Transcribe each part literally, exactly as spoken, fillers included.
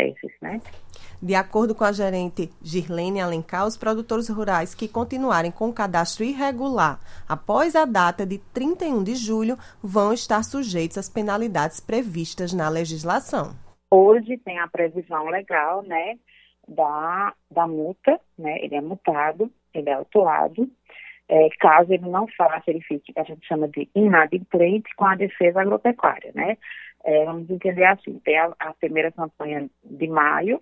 espécies, né? De acordo com a gerente Girlene Alencar, os produtores rurais que continuarem com o cadastro irregular após a data de trinta e um de julho vão estar sujeitos às penalidades previstas na legislação. Hoje tem a previsão legal, né, da, da multa, né? Ele é multado, ele é autuado, é, caso ele não faça, ele fique, a gente chama de inadimplente com a defesa agropecuária, né? É, vamos entender assim, tem a, a primeira campanha de maio,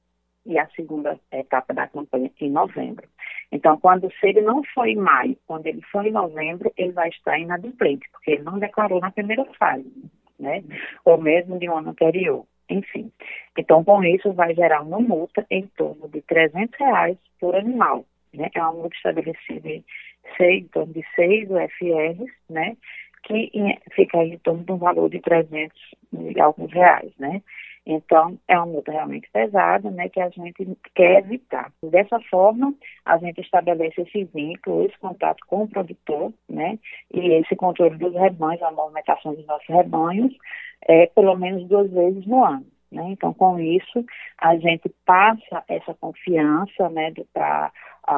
e a segunda etapa da campanha em novembro. Então, quando se ele não foi em maio, quando ele foi em novembro, ele vai estar inadimplente, porque ele não declarou na primeira fase, né? Ou mesmo de um ano anterior. Enfim. Então, com isso, vai gerar uma multa em torno de trezentos reais por animal, né? É uma multa estabelecida em, seis, em torno de seis U F Rs, né? Que em, fica em torno de um valor de trezentos e alguns reais, né? Então, é uma multa realmente pesada, né, que a gente quer evitar. Dessa forma, a gente estabelece esse vínculo, esse contato com o produtor, né, e esse controle dos rebanhos, a movimentação dos nossos rebanhos, é, pelo menos duas vezes no ano, né. Então, com isso, a gente passa essa confiança, né, para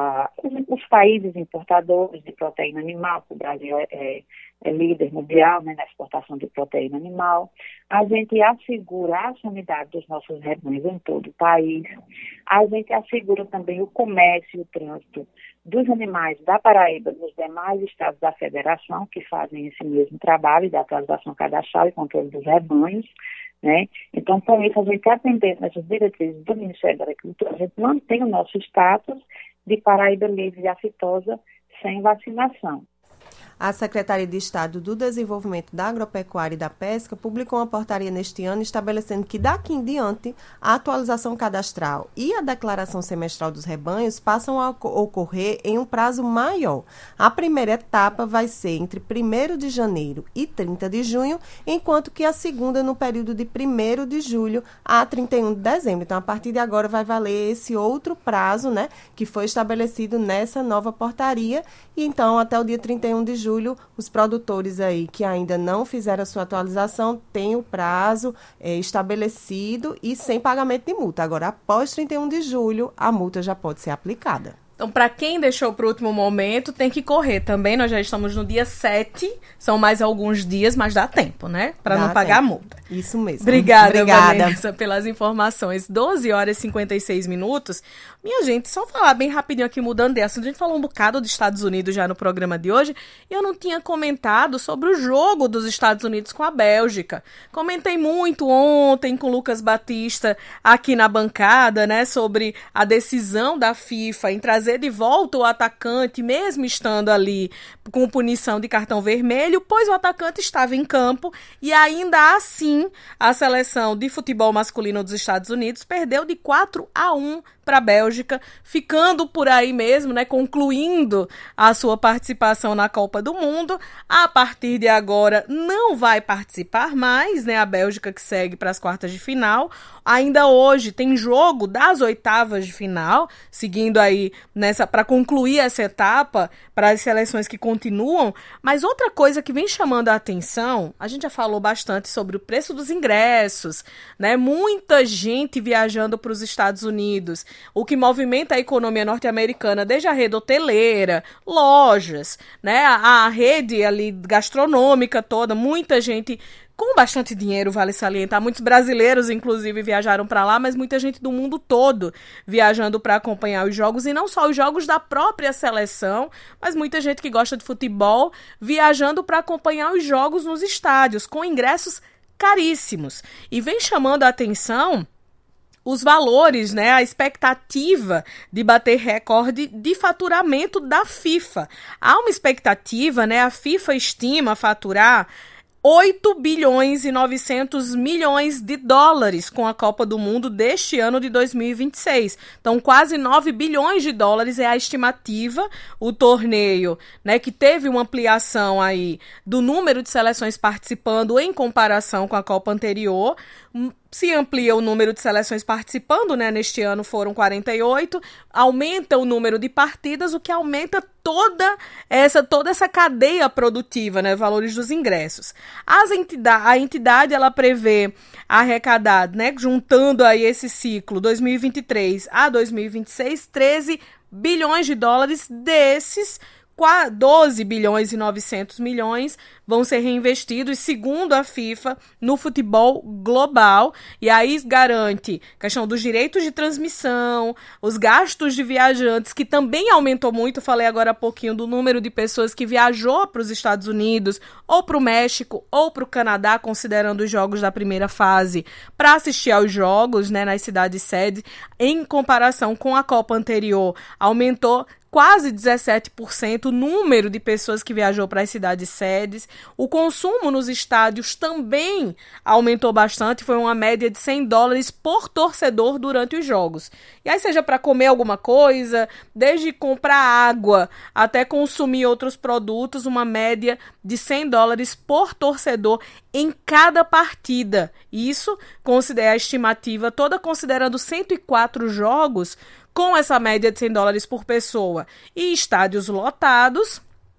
uh, os países importadores de proteína animal, o Brasil é, é é líder mundial, né, na exportação de proteína animal. A gente assegura a sanidade dos nossos rebanhos em todo o país. A gente assegura também o comércio e o trânsito dos animais da Paraíba e dos demais estados da federação que fazem esse mesmo trabalho de atualização cadastral e controle dos rebanhos, né? Então, com isso, a gente atendendo essas diretrizes do Ministério da Agricultura, a gente mantém o nosso status de Paraíba livre de aftosa sem vacinação. A Secretaria de Estado do Desenvolvimento da Agropecuária e da Pesca publicou uma portaria neste ano estabelecendo que daqui em diante a atualização cadastral e a declaração semestral dos rebanhos passam a ocorrer em um prazo maior. A primeira etapa vai ser entre primeiro de janeiro e trinta de junho, enquanto que a segunda no período de primeiro de julho a trinta e um de dezembro. Então, a partir de agora vai valer esse outro prazo, né, que foi estabelecido nessa nova portaria. E então, até o dia trinta e um de julho, os produtores aí que ainda não fizeram a sua atualização têm o prazo é, estabelecido e sem pagamento de multa. Agora, após trinta e um de julho, a multa já pode ser aplicada. Então, para quem deixou para o último momento, tem que correr também. Nós já estamos no dia sete, são mais alguns dias, mas dá tempo, né? Para não pagar tempo. a multa. Isso mesmo. Obrigada, Obrigada, Vanessa, pelas informações. doze horas e cinquenta e seis minutos. Minha gente, só falar bem rapidinho aqui, mudando de assunto. A gente falou um bocado dos Estados Unidos já no programa de hoje. E eu não tinha comentado sobre o jogo dos Estados Unidos com a Bélgica. Comentei muito ontem com o Lucas Batista aqui na bancada, né? Sobre a decisão da FIFA em trazer de volta o atacante, mesmo estando ali com punição de cartão vermelho, pois o atacante estava em campo e ainda assim a seleção de futebol masculino dos Estados Unidos perdeu de quatro a um para a Bélgica, ficando por aí mesmo, né, concluindo a sua participação na Copa do Mundo. A partir de agora não vai participar mais, né, a Bélgica que segue para as quartas de final. Ainda hoje tem jogo das oitavas de final, seguindo aí nessa para concluir essa etapa para as seleções que continuam. Mas outra coisa que vem chamando a atenção, a gente já falou bastante sobre o preço dos ingressos, né? Muita gente viajando para os Estados Unidos, o que movimenta a economia norte-americana, desde a rede hoteleira, lojas, né? A, a rede ali gastronômica toda, muita gente com bastante dinheiro, vale salientar. Muitos brasileiros, inclusive, viajaram para lá, mas muita gente do mundo todo viajando para acompanhar os jogos, e não só os jogos da própria seleção, mas muita gente que gosta de futebol viajando para acompanhar os jogos nos estádios, com ingressos caríssimos. E vem chamando a atenção os valores, né, a expectativa de bater recorde de faturamento da FIFA. Há uma expectativa, né, a FIFA estima faturar oito bilhões e novecentos milhões de dólares com a Copa do Mundo deste ano de dois mil e vinte e seis. Então, quase nove bilhões de dólares é a estimativa. O torneio, né, que teve uma ampliação aí do número de seleções participando em comparação com a Copa anterior, se amplia o número de seleções participando, né? Neste ano foram quarenta e oito, aumenta o número de partidas, o que aumenta toda essa, toda essa cadeia produtiva, né? Valores dos ingressos. As entidade, a entidade, ela prevê arrecadar, né? Juntando aí esse ciclo dois mil e vinte e três a dois mil e vinte e seis, treze bilhões de dólares. Desses, doze bilhões e novecentos milhões vão ser reinvestidos, segundo a FIFA, no futebol global. E aí garante a questão dos direitos de transmissão, os gastos de viajantes, que também aumentou muito. Falei agora há pouquinho do número de pessoas que viajou para os Estados Unidos, ou para o México, ou para o Canadá, considerando os jogos da primeira fase, para assistir aos jogos, né, nas cidades sede. Em comparação com a Copa anterior, aumentou quase dezessete por cento o número de pessoas que viajou para as cidades sedes. O consumo nos estádios também aumentou bastante, foi uma média de cem dólares por torcedor durante os jogos. E aí, seja para comer alguma coisa, desde comprar água até consumir outros produtos, uma média de cem dólares por torcedor em cada partida. Isso considera a estimativa toda, considerando cento e quatro jogos, com essa média de cem dólares por pessoa e estádios lotados.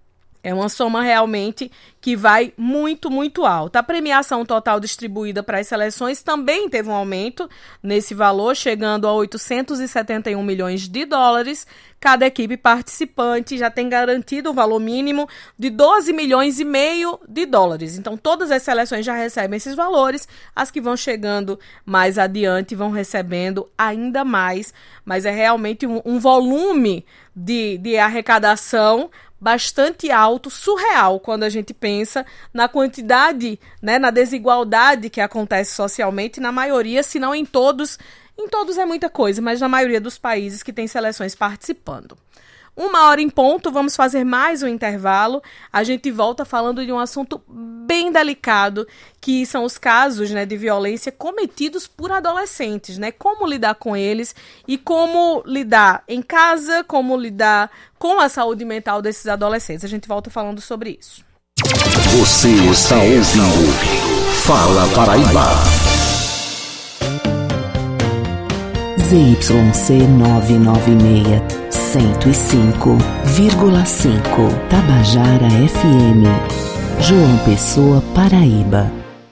É uma soma realmente que vai muito, muito alta. A premiação total distribuída para as seleções também teve um aumento nesse valor, chegando a oitocentos e setenta e um milhões de dólares. Cada equipe participante já tem garantido o valor mínimo de doze milhões e meio de dólares. Então, todas as seleções já recebem esses valores. As que vão chegando mais adiante vão recebendo ainda mais. Mas é realmente um, um volume de, de arrecadação bastante alto, surreal, quando a gente pensa na quantidade, né, na desigualdade que acontece socialmente na maioria, se não em todos. Em todos é muita coisa, mas na maioria dos países que tem seleções participando. Uma hora em ponto, vamos fazer mais um intervalo. A gente volta falando de um assunto bem delicado, que são os casos, né, de violência cometidos por adolescentes, né? Como lidar com eles e como lidar em casa, como lidar com a saúde mental desses adolescentes. A gente volta falando sobre isso. Você está ouvindo Fala Paraíba. Z Y C novecentos e noventa e seis, cento e cinco vírgula cinco, Tabajara F M, João Pessoa, Paraíba.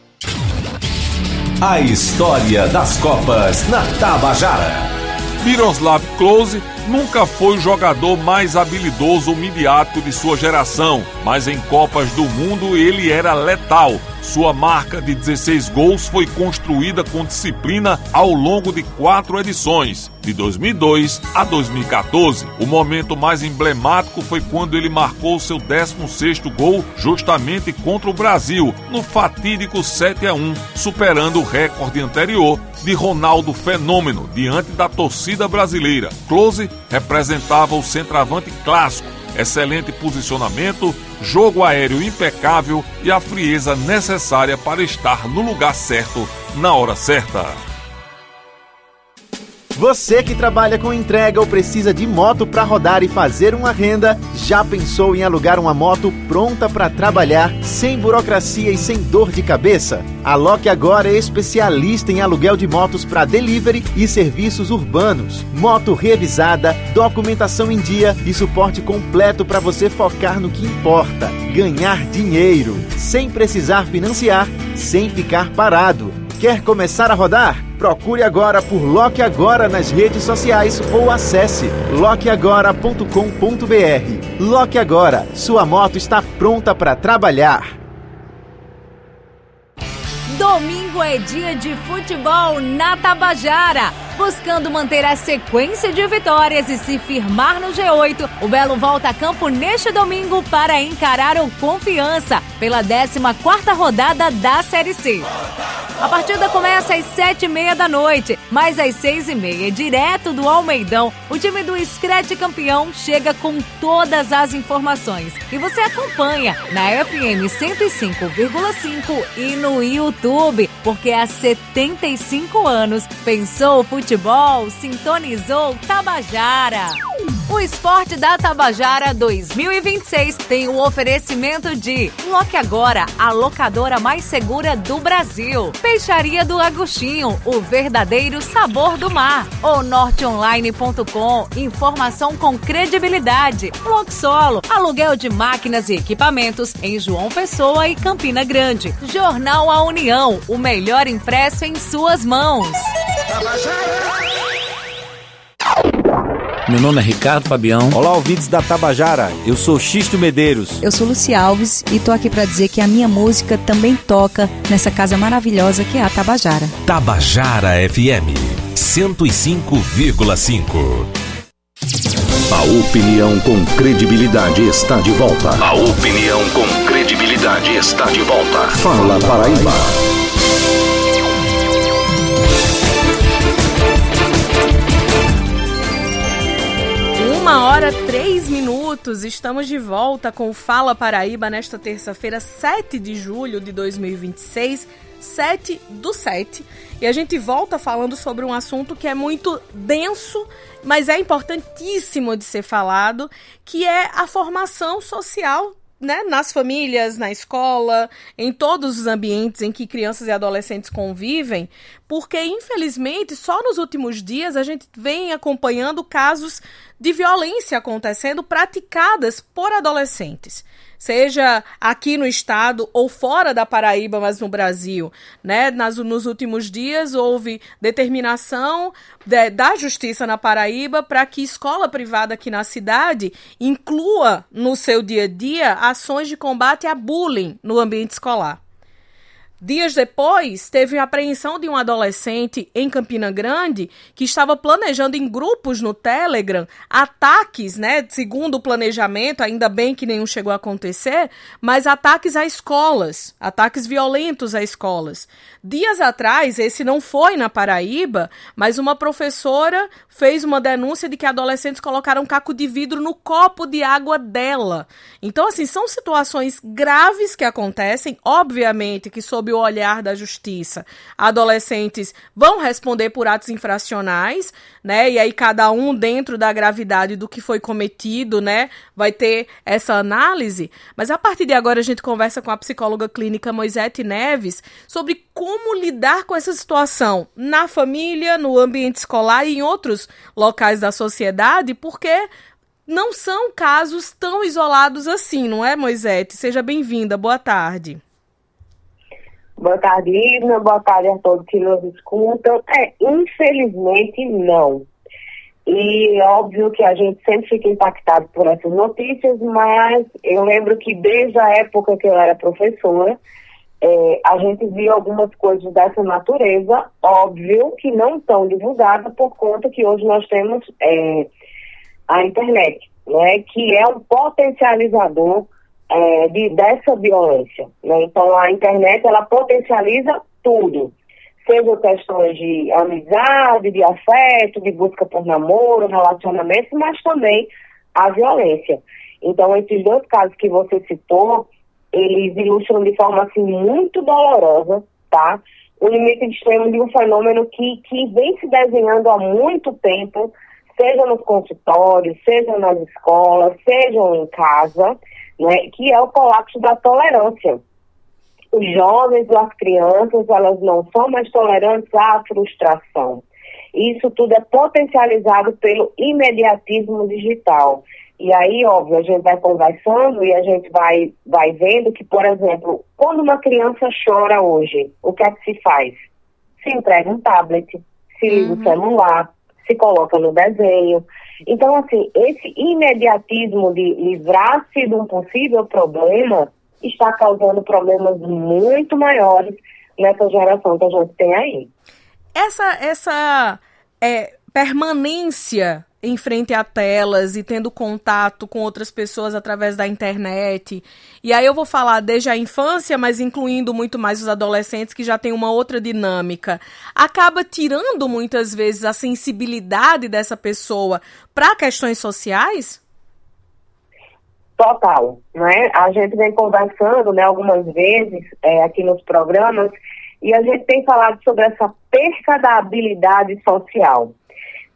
A história das Copas na Tabajara. Miroslav Klose nunca foi o jogador mais habilidoso ou midiático de sua geração, mas em Copas do Mundo ele era letal. Sua marca de dezesseis gols foi construída com disciplina ao longo de quatro edições, de dois mil e dois a dois mil e quatorze. O momento mais emblemático foi quando ele marcou seu décimo sexto gol justamente contra o Brasil, no fatídico sete a um, superando o recorde anterior de Ronaldo Fenômeno diante da torcida brasileira. Klose representava o centroavante clássico, excelente posicionamento, jogo aéreo impecável e a frieza necessária para estar no lugar certo, na hora certa. Você que trabalha com entrega ou precisa de moto para rodar e fazer uma renda, já pensou em alugar uma moto pronta para trabalhar, sem burocracia e sem dor de cabeça? A Loque Agora é especialista em aluguel de motos para delivery e serviços urbanos. Moto revisada, documentação em dia e suporte completo para você focar no que importa: ganhar dinheiro, sem precisar financiar, sem ficar parado. Quer começar a rodar? Procure agora por Loque Agora nas redes sociais ou acesse loque agora ponto com ponto b r. Loque Agora, sua moto está pronta para trabalhar. Domingo é dia de futebol na Tabajara. Buscando manter a sequência de vitórias e se firmar no G oito, o Belo volta a campo neste domingo para encarar o Confiança pela décima quarta rodada da Série C. A partida começa às sete e meia da noite, mas às seis e meia, direto do Almeidão, o time do Scratch campeão chega com todas as informações. E você acompanha na F M cento e cinco vírgula cinco e no YouTube, porque há setenta e cinco anos pensou futebol, sintonizou Tabajara. O Esporte da Tabajara dois mil e vinte e seis tem o oferecimento de Loque Agora, a locadora mais segura do Brasil. Peixaria do Agostinho, o verdadeiro sabor do mar. O norte online ponto com, informação com credibilidade. Loxolo, aluguel de máquinas e equipamentos em João Pessoa e Campina Grande. Jornal A União, o melhor impresso em suas mãos. Meu nome é Ricardo Fabião. Olá, ouvintes da Tabajara. Eu sou Xisto Medeiros. Eu sou Luci Alves e tô aqui para dizer que a minha música também toca nessa casa maravilhosa que é a Tabajara. Tabajara F M cento e cinco vírgula cinco. A opinião com credibilidade está de volta. A opinião com credibilidade está de volta. Fala Paraíba. Uma hora, três minutos, estamos de volta com o Fala Paraíba nesta terça-feira, sete de julho de dois mil e vinte e seis, sete do sete. E a gente volta falando sobre um assunto que é muito denso, mas é importantíssimo de ser falado, que é a formação social, né, nas famílias, na escola, em todos os ambientes em que crianças e adolescentes convivem, porque, infelizmente, só nos últimos dias a gente vem acompanhando casos de violência acontecendo praticadas por adolescentes. Seja aqui no estado ou fora da Paraíba, mas no Brasil, né? Nas, nos últimos dias houve determinação de, da Justiça na Paraíba para que escola privada aqui na cidade inclua no seu dia a dia ações de combate a bullying no ambiente escolar. Dias depois, teve a apreensão de um adolescente em Campina Grande que estava planejando em grupos no Telegram ataques, né, segundo o planejamento, ainda bem que nenhum chegou a acontecer, mas ataques a escolas, ataques violentos a escolas. Dias atrás, esse não foi na Paraíba, mas uma professora fez uma denúncia de que adolescentes colocaram caco de vidro no copo de água dela. Então, assim, são situações graves que acontecem, obviamente que sob o olhar da justiça, adolescentes vão responder por atos infracionais, né, e aí cada um dentro da gravidade do que foi cometido, né, vai ter essa análise, mas a partir de agora a gente conversa com a psicóloga clínica Moisete Neves sobre como lidar com essa situação na família, no ambiente escolar e em outros locais da sociedade, porque não são casos tão isolados assim, não é, Moisete? Seja bem-vinda, boa tarde. Boa tarde, Ivna. Boa tarde a todos que nos escutam. É, infelizmente, não. E óbvio que a gente sempre fica impactado por essas notícias, mas eu lembro que desde a época que eu era professora, é, a gente viu algumas coisas dessa natureza, óbvio que não tão divulgadas por conta que hoje nós temos é, a internet, né, que é um potencializador É, de, dessa violência, né? Então a internet ela potencializa tudo, seja questões de amizade, de afeto, de busca por namoro, relacionamento, mas também a violência. Então esses dois casos que você citou, eles ilustram de forma assim muito dolorosa, tá? O limite extremo de um fenômeno que, que vem se desenhando há muito tempo, seja nos consultórios, seja nas escolas, seja em casa, né, que é o colapso da tolerância. Os jovens ou as crianças, elas não são mais tolerantes à frustração. Isso tudo é potencializado pelo imediatismo digital. E aí, óbvio, a gente vai conversando e a gente vai, vai vendo que, por exemplo, quando uma criança chora hoje, o que é que se faz? Se entrega um tablet, se liga uhum. o celular, se coloca no desenho. Então, assim, esse imediatismo de livrar-se de um possível problema está causando problemas muito maiores nessa geração que a gente tem aí. Essa, essa é, permanência em frente a telas e tendo contato com outras pessoas através da internet. E aí eu vou falar desde a infância, mas incluindo muito mais os adolescentes que já tem uma outra dinâmica. Acaba tirando muitas vezes a sensibilidade dessa pessoa para questões sociais? Total, né? A gente vem conversando, né, algumas vezes é, aqui nos programas e a gente tem falado sobre essa perca da habilidade social.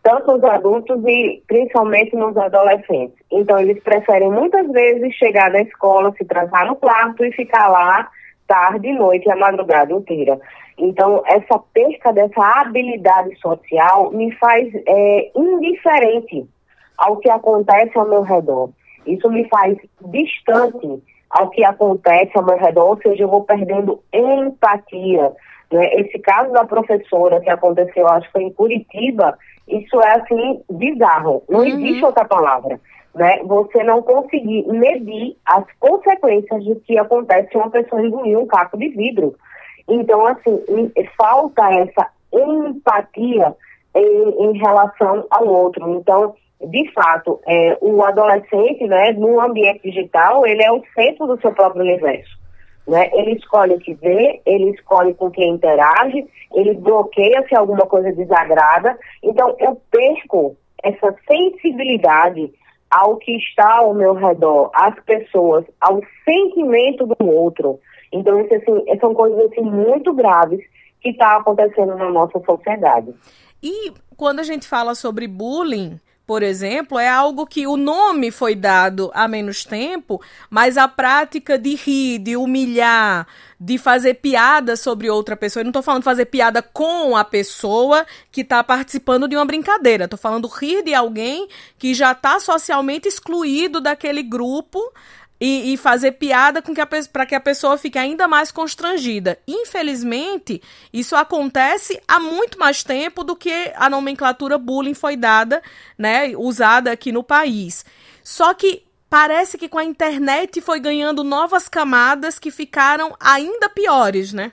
tanto nos adultos e principalmente nos adolescentes. Então, eles preferem muitas vezes chegar da escola, se trancar no quarto e ficar lá tarde, noite e a madrugada inteira. Então, essa perca dessa habilidade social me faz é, indiferente ao que acontece ao meu redor. Isso me faz distante ao que acontece ao meu redor, ou seja, eu vou perdendo empatia. Né? Esse caso da professora que aconteceu, acho que foi em Curitiba, isso é, assim, bizarro. Não uhum. existe outra palavra. Né? Você não conseguir medir as consequências do que acontece se uma pessoa engolir um caco de vidro. Então, assim, falta essa empatia em, em relação ao outro. Então, de fato, é, o adolescente, né, no ambiente digital, ele é o centro do seu próprio universo. Né? Ele escolhe o que vê, ele escolhe com quem interage, ele bloqueia se alguma coisa desagrada. Então, eu perco essa sensibilidade ao que está ao meu redor, às pessoas, ao sentimento do outro. Então, isso, assim, são coisas assim, muito graves que estão acontecendo na nossa sociedade. E quando a gente fala sobre bullying, por exemplo, é algo que o nome foi dado há menos tempo, mas a prática de rir, de humilhar, de fazer piada sobre outra pessoa, eu não estou falando fazer piada com a pessoa que está participando de uma brincadeira, estou falando rir de alguém que já está socialmente excluído daquele grupo, E, e fazer piada com que para que a pessoa fique ainda mais constrangida. Infelizmente, isso acontece há muito mais tempo do que a nomenclatura bullying foi dada, né, usada aqui no país. Só que parece que com a internet foi ganhando novas camadas que ficaram ainda piores, né?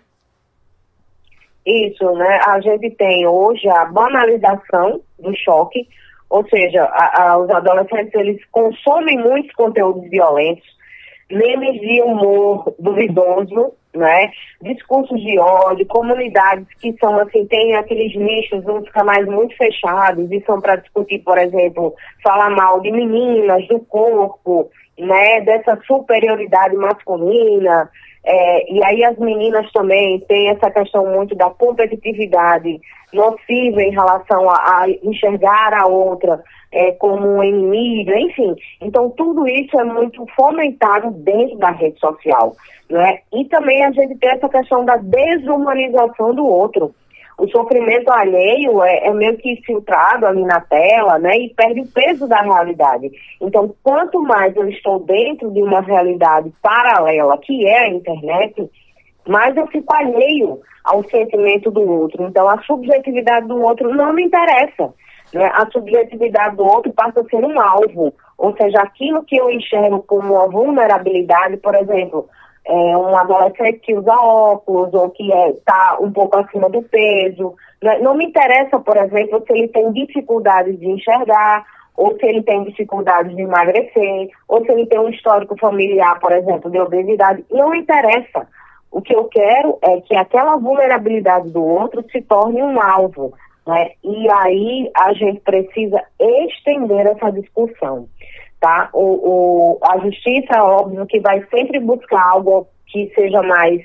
Isso, né? A gente tem hoje a banalização do choque, ou seja, a, a, os adolescentes, eles consomem muitos conteúdos violentos, memes de humor duvidoso, né? Discursos de ódio, comunidades que são assim, tem aqueles nichos, uns canais muito fechados, e são para discutir, por exemplo, falar mal de meninas, do corpo, né? Dessa superioridade masculina. É, e aí as meninas também têm essa questão muito da competitividade nociva em relação a, a enxergar a outra é, como um inimigo, enfim. Então tudo isso é muito fomentado dentro da rede social, né? E também a gente tem essa questão da desumanização do outro. O sofrimento alheio é, é meio que filtrado ali na tela, né? E perde o peso da realidade. Então, quanto mais eu estou dentro de uma realidade paralela, que é a internet, mais eu fico alheio ao sentimento do outro. Então, a subjetividade do outro não me interessa, né? A subjetividade do outro passa a ser um alvo. Ou seja, aquilo que eu enxergo como uma vulnerabilidade, por exemplo, é um adolescente que usa óculos ou que está é, um pouco acima do peso. Né? Não me interessa, por exemplo, se ele tem dificuldades de enxergar, ou se ele tem dificuldades de emagrecer, ou se ele tem um histórico familiar, por exemplo, de obesidade. Não me interessa. O que eu quero é que aquela vulnerabilidade do outro se torne um alvo. Né? E aí a gente precisa estender essa discussão. Tá? O, o, a justiça, óbvio, que vai sempre buscar algo que seja mais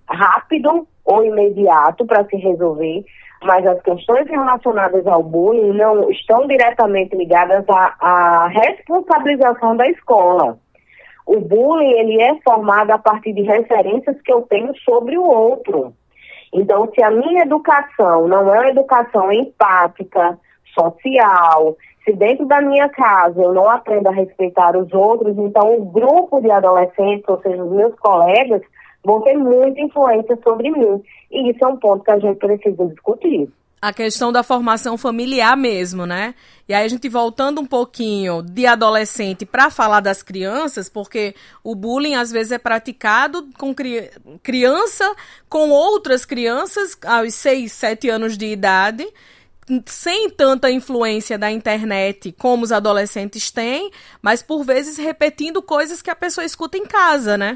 rápido ou imediato para se resolver, mas as questões relacionadas ao bullying não estão diretamente ligadas à, à responsabilização da escola. O bullying, ele é formado a partir de referências que eu tenho sobre o outro. Então, se a minha educação não é uma educação empática, social, se dentro da minha casa eu não aprendo a respeitar os outros, então o grupo de adolescentes, ou seja, os meus colegas, vão ter muita influência sobre mim. E isso é um ponto que a gente precisa discutir. A questão da formação familiar mesmo, né? E aí a gente voltando um pouquinho de adolescente para falar das crianças, porque o bullying às vezes é praticado com cri- criança com outras crianças aos seis, sete anos de idade, sem tanta influência da internet como os adolescentes têm, mas por vezes repetindo coisas que a pessoa escuta em casa, né?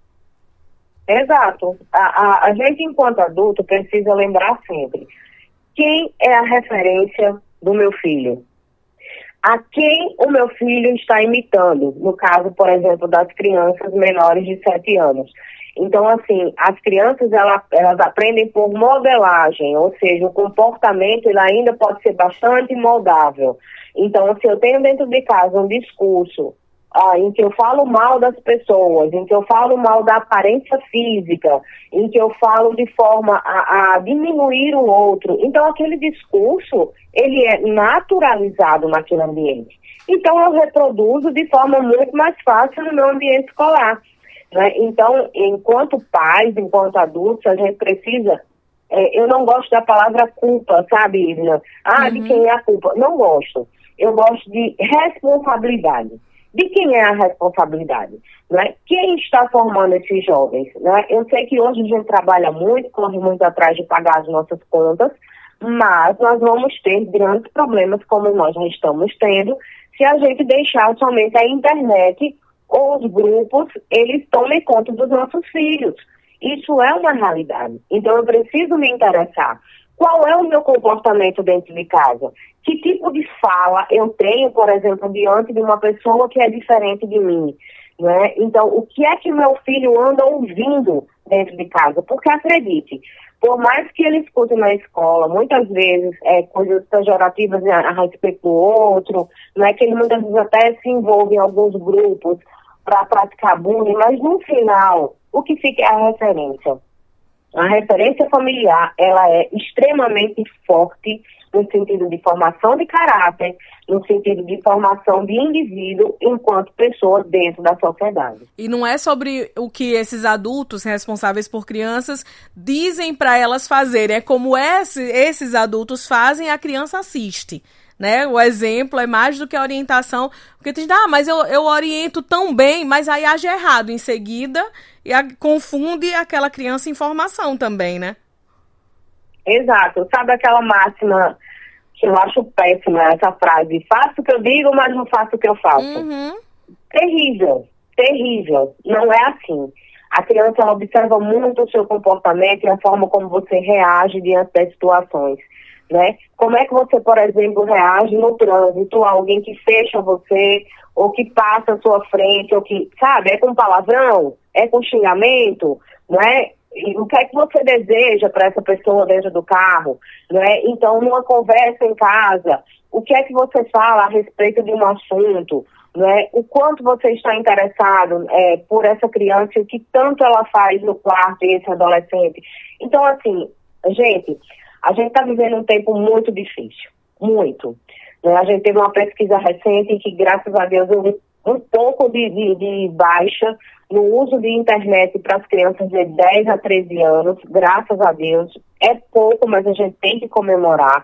Exato. A, a, a gente, enquanto adulto, precisa lembrar sempre quem é a referência do meu filho. A quem o meu filho está imitando, no caso, por exemplo, das crianças menores de sete anos. Então, assim, as crianças, elas, elas aprendem por modelagem, ou seja, o comportamento ele ainda pode ser bastante moldável. Então, se eu tenho dentro de casa um discurso ah, em que eu falo mal das pessoas, em que eu falo mal da aparência física, em que eu falo de forma a, a diminuir o outro, então aquele discurso, ele é naturalizado naquele ambiente. Então, eu reproduzo de forma muito mais fácil no meu ambiente escolar. Né? Então, enquanto pais, enquanto adultos, a gente precisa... É, eu não gosto da palavra culpa, sabe, Irna? Ah, uhum. De quem é a culpa? Não gosto. Eu gosto de responsabilidade. De quem é a responsabilidade? Né? Quem está formando esses jovens? Né? Eu sei que hoje a gente trabalha muito, corre muito atrás de pagar as nossas contas, mas nós vamos ter grandes problemas, como nós já estamos tendo, se a gente deixar somente a internet ou os grupos, eles tomem conta dos nossos filhos. Isso é uma realidade. Então, eu preciso me interessar. Qual é o meu comportamento dentro de casa? Que tipo de fala eu tenho, por exemplo, diante de uma pessoa que é diferente de mim? Né? Então, o que é que meu filho anda ouvindo dentro de casa? Porque, acredite, por mais que ele escute na escola, muitas vezes, é, coisas pejorativas a, a respeito do outro, né, que ele muitas vezes até se envolve em alguns grupos para praticar bullying, mas no final, o que fica é a referência. A referência familiar, ela é extremamente forte no sentido de formação de caráter, no sentido de formação de indivíduo enquanto pessoa dentro da sociedade. E não é sobre o que esses adultos responsáveis por crianças dizem para elas fazerem, é como esse, esses adultos fazem, a criança assiste. Né? O exemplo é mais do que a orientação, porque tu diz, ah, mas eu, eu oriento tão bem, mas aí age errado em seguida e a, confunde aquela criança em formação também, né? Exato. Sabe aquela máxima que eu acho péssima, essa frase, faço o que eu digo, mas não faço o que eu faço. Uhum. Terrível, terrível. Não é assim. A criança ela observa muito o seu comportamento e a forma como você reage diante das situações. Né? Como é que você, por exemplo, reage no trânsito a alguém que fecha você, ou que passa à sua frente, ou que, sabe, é com palavrão, é com xingamento, né? E o que é que você deseja para essa pessoa dentro do carro, né? Então, numa conversa em casa, o que é que você fala a respeito de um assunto, né? O quanto você está interessado é, por essa criança e o que tanto ela faz no quarto e esse adolescente. Então, assim, gente... A gente está vivendo um tempo muito difícil, muito. Né? A gente teve uma pesquisa recente em que, graças a Deus, houve um pouco de, de, de baixa no uso de internet para as crianças de dez a treze anos, graças a Deus. É pouco, mas a gente tem que comemorar.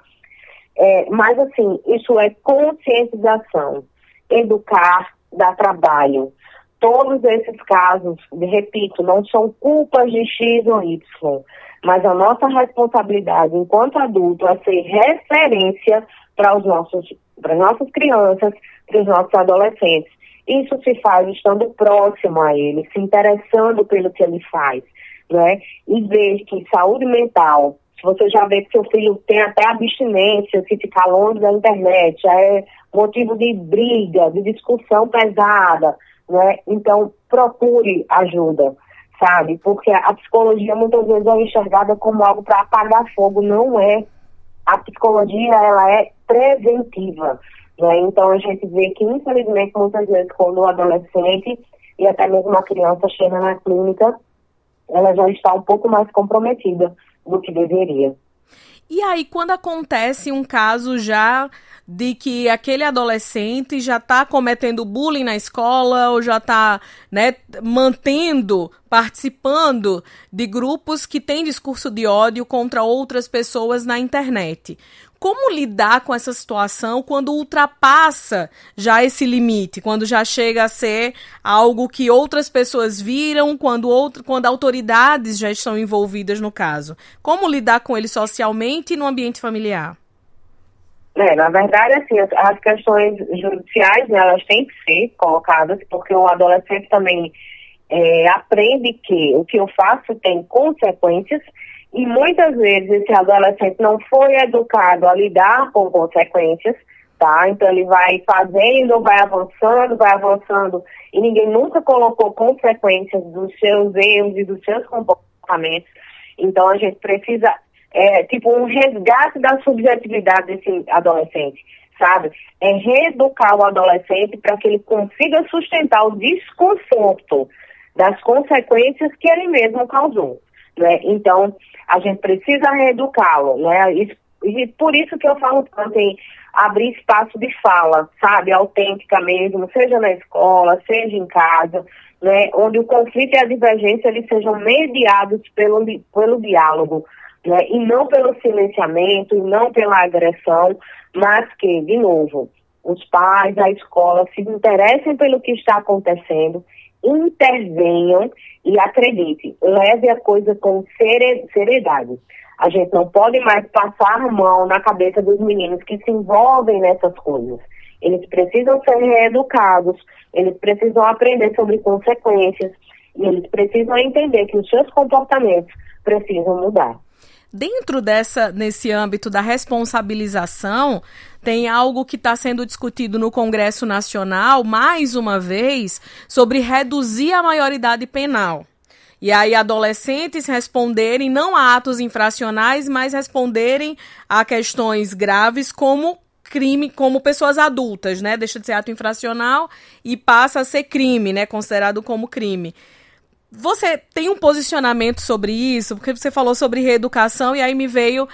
É, mas, assim, isso é conscientização, educar, dar trabalho. Todos esses casos, repito, não são culpas de X ou Y, mas a nossa responsabilidade enquanto adulto é ser referência para os nossos, para as nossas crianças, para os nossos adolescentes. Isso se faz estando próximo a ele, se interessando pelo que ele faz, né? E ver que saúde mental, se você já vê que seu filho tem até abstinência, se ficar longe da internet, já é motivo de briga, de discussão pesada, né? Então, procure ajuda. Sabe? Porque a psicologia muitas vezes é enxergada como algo para apagar fogo. Não é. A psicologia, ela é preventiva. Né? Então, a gente vê que, infelizmente, muitas vezes, quando o adolescente e até mesmo a criança chega na clínica, ela já está um pouco mais comprometida do que deveria. E aí, quando acontece um caso já de que aquele adolescente já está cometendo bullying na escola ou já está, né, mantendo, participando de grupos que têm discurso de ódio contra outras pessoas na internet. Como lidar com essa situação quando ultrapassa já esse limite, quando já chega a ser algo que outras pessoas viram, quando, outro, quando autoridades já estão envolvidas no caso? Como lidar com ele socialmente e no ambiente familiar? É, na verdade, assim, as, as questões judiciais, né, elas têm que ser colocadas, porque o adolescente também é, aprende que o que eu faço tem consequências, e muitas vezes esse adolescente não foi educado a lidar com consequências, tá? Então ele vai fazendo, vai avançando, vai avançando, e ninguém nunca colocou consequências dos seus erros e dos seus comportamentos. Então a gente precisa, é, tipo, um resgate da subjetividade desse adolescente, sabe? É reeducar o adolescente para que ele consiga sustentar o desconforto das consequências que ele mesmo causou, né? Então, a gente precisa reeducá-lo, né? E, e por isso que eu falo tanto em abrir espaço de fala, sabe? Autêntica mesmo, seja na escola, seja em casa, né? Onde o conflito e a divergência eles sejam mediados pelo, pelo diálogo, né? E não pelo silenciamento, e não pela agressão, mas que, de novo, os pais, a escola se interessem pelo que está acontecendo, intervenham e, acredite, leve a coisa com seriedade. A gente não pode mais passar a mão na cabeça dos meninos que se envolvem nessas coisas. Eles precisam ser reeducados, eles precisam aprender sobre consequências e eles precisam entender que os seus comportamentos precisam mudar. Dentro dessa, nesse âmbito da responsabilização, tem algo que está sendo discutido no Congresso Nacional, mais uma vez, sobre reduzir a maioridade penal. E aí adolescentes responderem não a atos infracionais, mas responderem a questões graves como crime, como pessoas adultas, né? Deixa de ser ato infracional e passa a ser crime, né? Considerado como crime. Você tem um posicionamento sobre isso? Porque você falou sobre reeducação e aí me veio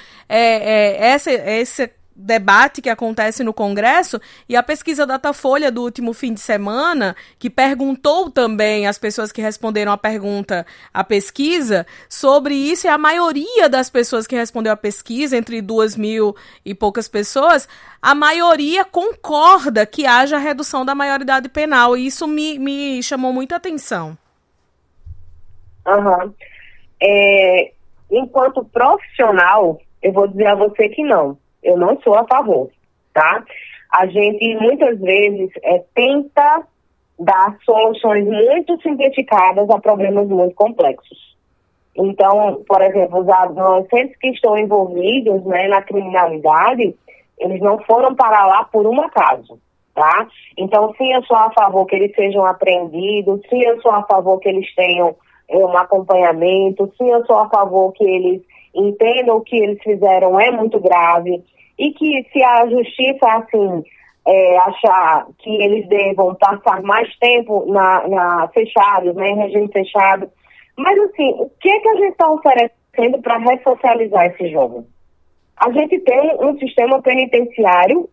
é, é, essa, esse debate que acontece no Congresso e a pesquisa Datafolha do último fim de semana, que perguntou também às pessoas que responderam a pergunta, a pesquisa, sobre isso, e a maioria das pessoas que respondeu a pesquisa, entre duas mil e poucas pessoas, a maioria concorda que haja redução da maioridade penal, e isso me, me chamou muita atenção. Uhum. É, enquanto profissional, eu vou dizer a você que não. Eu não sou a favor, tá? A gente, muitas vezes, é, tenta dar soluções muito simplificadas a problemas muito complexos. Então, por exemplo, os adolescentes que estão envolvidos, né, na criminalidade, eles não foram para lá por um acaso, tá? Então, sim, eu sou a favor que eles sejam apreendidos, sim, eu sou a favor que eles tenham um acompanhamento, sim, eu sou a favor que eles entendam o que eles fizeram é muito grave e que se a justiça, assim, é, achar que eles devam passar mais tempo na, na fechados, né, em regime fechado, mas assim, o que é que a gente está oferecendo para ressocializar esse jogo? A gente tem um sistema penitenciário,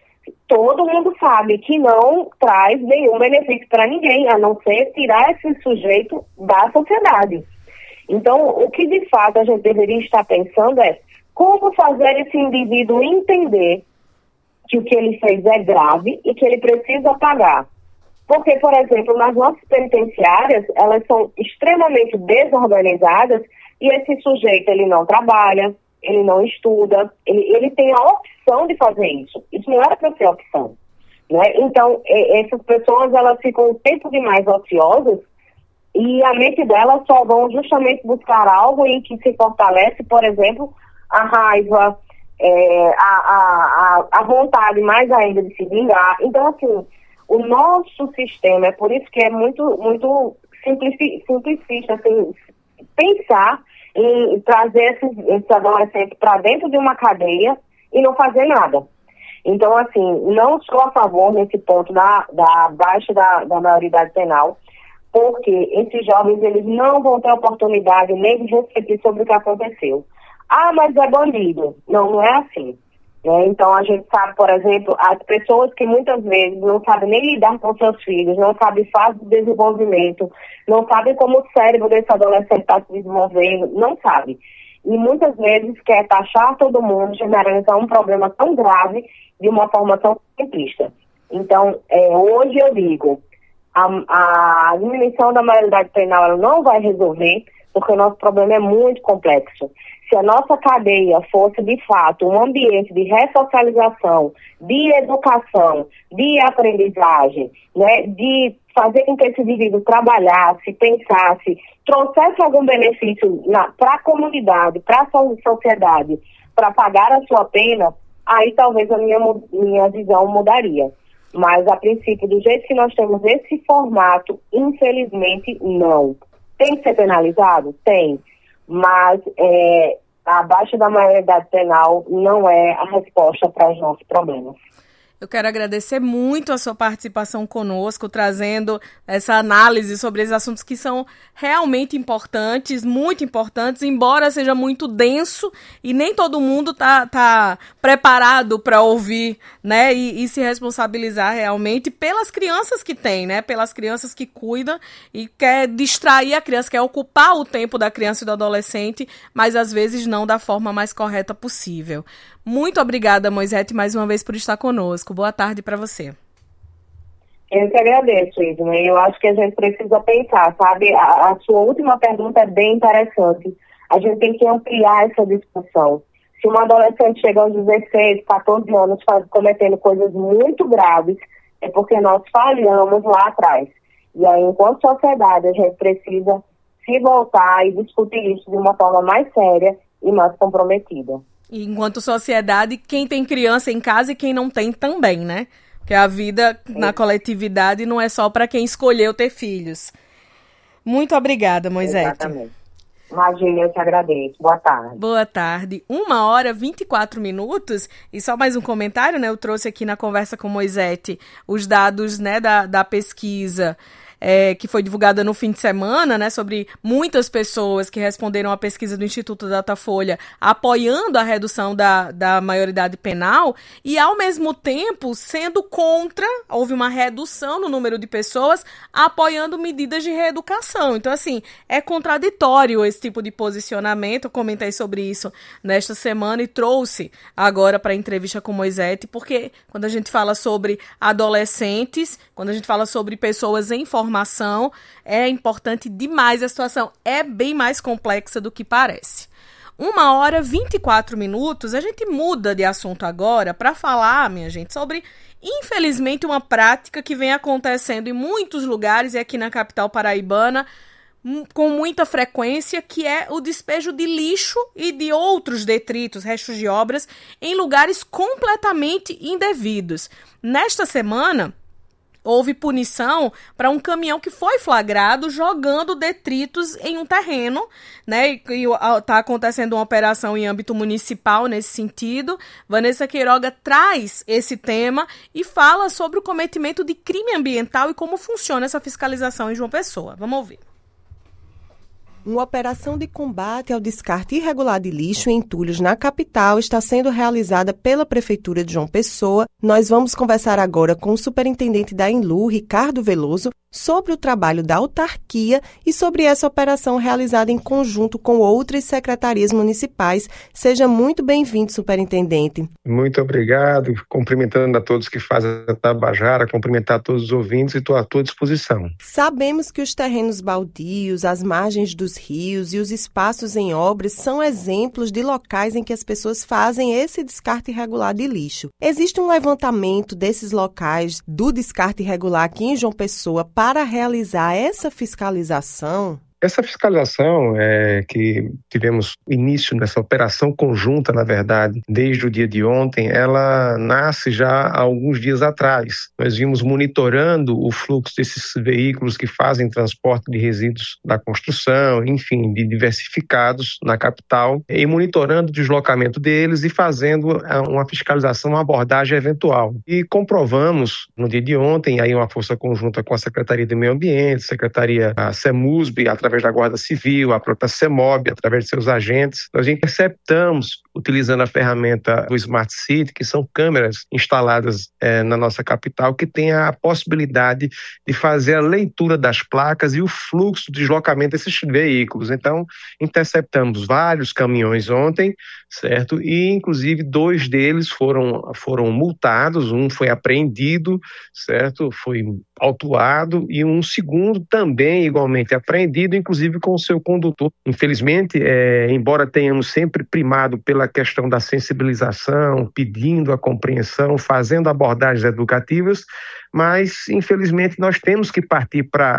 todo mundo sabe que não traz nenhum benefício para ninguém, a não ser tirar esse sujeito da sociedade. Então, o que de fato a gente deveria estar pensando é como fazer esse indivíduo entender que o que ele fez é grave e que ele precisa pagar. Porque, por exemplo, nas nossas penitenciárias, elas são extremamente desorganizadas e esse sujeito, ele não trabalha, ele não estuda, ele, ele tem a opção de fazer isso. Isso não era para ser opção, né? Então, e, essas pessoas, elas ficam um tempo demais ociosas e a mente delas só vão justamente buscar algo em que se fortalece, por exemplo, a raiva, é, a, a, a, a vontade mais ainda de se vingar. Então, assim, o nosso sistema, é por isso que é muito, muito simplici, simplicista, assim, pensar em trazer esses, esses adolescentes para dentro de uma cadeia e não fazer nada. Então, assim, não sou a favor nesse ponto da, da baixa da, da maioridade penal, porque esses jovens, eles não vão ter oportunidade nem de refletir sobre o que aconteceu. Ah, mas é bandido. Não, não é assim. Né? Então, a gente sabe, por exemplo, as pessoas que muitas vezes não sabem nem lidar com seus filhos, não sabem fase de desenvolvimento, não sabem como o cérebro desse adolescente está se desenvolvendo, não sabe. E muitas vezes quer taxar todo mundo, generalizar um problema tão grave de uma forma tão simplista. Então, é, hoje eu digo, a, a diminuição da maioridade penal ela não vai resolver, porque o nosso problema é muito complexo. Se a nossa cadeia fosse, de fato, um ambiente de ressocialização, de educação, de aprendizagem, né, de fazer com que esse indivíduo trabalhasse, pensasse, trouxesse algum benefício para a comunidade, para a sociedade, para pagar a sua pena, aí talvez a minha, minha visão mudaria. Mas, a princípio, do jeito que nós temos esse formato, infelizmente, não. Tem que ser penalizado? Tem. Mas é, abaixo da maioridade penal não é a resposta para os nossos problemas. Eu quero agradecer muito a sua participação conosco, trazendo essa análise sobre esses assuntos que são realmente importantes, muito importantes, embora seja muito denso e nem todo mundo tá, tá preparado para ouvir, né, e, e se responsabilizar realmente pelas crianças que tem, né, pelas crianças que cuidam e quer distrair a criança, quer ocupar o tempo da criança e do adolescente, mas às vezes não da forma mais correta possível. Muito obrigada, Moisete, mais uma vez por estar conosco. Boa tarde para você. Eu que agradeço, Isma. Eu acho que a gente precisa pensar, sabe? A, a sua última pergunta é bem interessante. A gente tem que ampliar essa discussão. Se uma adolescente chega aos dezesseis, catorze anos faz, cometendo coisas muito graves, é porque nós falhamos lá atrás. E aí, enquanto sociedade, a gente precisa se voltar e discutir isso de uma forma mais séria e mais comprometida. E enquanto sociedade, quem tem criança em casa e quem não tem também, né? Porque a vida é. na coletividade não é só para quem escolheu ter filhos. Muito obrigada, Moisete. Exatamente. Imagina, eu te agradeço. Boa tarde. Boa tarde. Uma hora, vinte e quatro minutos. E só mais um comentário, né? Eu trouxe aqui na conversa com Moisete os dados, né, da, da pesquisa É, que foi divulgada no fim de semana, né, sobre muitas pessoas que responderam à pesquisa do Instituto Datafolha apoiando a redução da, da maioridade penal e, ao mesmo tempo, sendo contra, houve uma redução no número de pessoas apoiando medidas de reeducação. Então, assim, é contraditório esse tipo de posicionamento. Eu comentei sobre isso nesta semana e trouxe agora para a entrevista com Moisete, porque quando a gente fala sobre adolescentes, quando a gente fala sobre pessoas em formação, Informação, é importante demais, a situação é bem mais complexa do que parece. Uma hora, vinte e quatro minutos, a gente muda de assunto agora para falar, minha gente, sobre, infelizmente, uma prática que vem acontecendo em muitos lugares e aqui na capital paraibana, com muita frequência, que é o despejo de lixo e de outros detritos, restos de obras, em lugares completamente indevidos. Nesta semana, houve punição para um caminhão que foi flagrado jogando detritos em um terreno, né? E está acontecendo uma operação em âmbito municipal nesse sentido. Vanessa Queiroga traz esse tema e fala sobre o cometimento de crime ambiental e como funciona essa fiscalização em João Pessoa. Vamos ouvir. Uma operação de combate ao descarte irregular de lixo em entulhos na capital está sendo realizada pela Prefeitura de João Pessoa. Nós vamos conversar agora com o superintendente da Enlu, Ricardo Veloso, sobre o trabalho da autarquia e sobre essa operação realizada em conjunto com outras secretarias municipais. Seja muito bem-vindo, superintendente. Muito obrigado, cumprimentando a todos que fazem a Tabajara, cumprimentar a todos os ouvintes e estou à tua disposição. Sabemos que os terrenos baldios, as margens dos rios e os espaços em obras são exemplos de locais em que as pessoas fazem esse descarte irregular de lixo. Existe um levantamento desses locais do descarte irregular aqui em João Pessoa para realizar essa fiscalização? Essa fiscalização é, que tivemos início nessa operação conjunta, na verdade, desde o dia de ontem, ela nasce já há alguns dias atrás. Nós vimos monitorando o fluxo desses veículos que fazem transporte de resíduos da construção, enfim, de diversificados na capital, e monitorando o deslocamento deles e fazendo uma fiscalização, uma abordagem eventual. E comprovamos no dia de ontem, aí uma força conjunta com a Secretaria do Meio Ambiente, Secretaria a CEMUSB, através da Guarda Civil, a própria CEMOB, através de seus agentes, nós interceptamos, utilizando a ferramenta do Smart City, que são câmeras instaladas é, na nossa capital, que tem a possibilidade de fazer a leitura das placas e o fluxo de deslocamento desses veículos. Então, interceptamos vários caminhões ontem, certo? E, inclusive, dois deles foram, foram multados, um foi apreendido, certo? Foi autuado, e um segundo também igualmente apreendido, inclusive com o seu condutor. Infelizmente, é, embora tenhamos sempre primado pela questão da sensibilização, pedindo a compreensão, fazendo abordagens educativas, mas, infelizmente, nós temos que partir para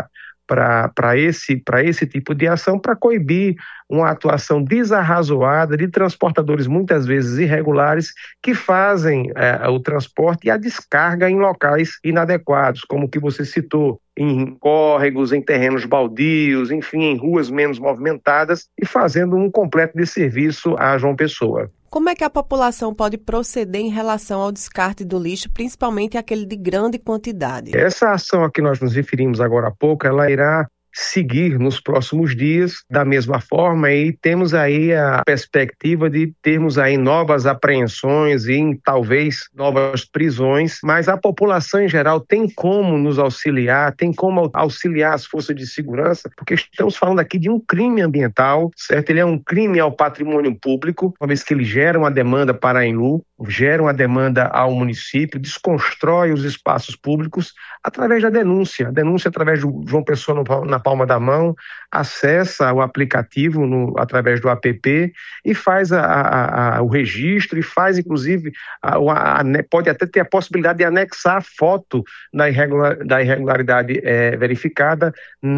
para esse, para esse tipo de ação, para coibir uma atuação desarrazoada de transportadores muitas vezes irregulares que fazem é, o transporte e a descarga em locais inadequados, como o que você citou, em córregos, em terrenos baldios, enfim, em ruas menos movimentadas e fazendo um completo desserviço a João Pessoa. Como é que a população pode proceder em relação ao descarte do lixo, principalmente aquele de grande quantidade? Essa ação a que nós nos referimos agora há pouco, ela irá seguir nos próximos dias da mesma forma e temos aí a perspectiva de termos aí novas apreensões e talvez novas prisões, mas a população em geral tem como nos auxiliar, tem como auxiliar as forças de segurança, porque estamos falando aqui de um crime ambiental, certo? Ele é um crime ao patrimônio público, uma vez que ele gera uma demanda para a Enlu, gera uma demanda ao município, desconstrói os espaços públicos através da denúncia, a denúncia através do João Pessoa no, na palma da mão, acessa o aplicativo no, através do app e faz a, a, a, o registro e faz inclusive, a, a, a, pode até ter a possibilidade de anexar a foto da, irregular, da irregularidade é, verificada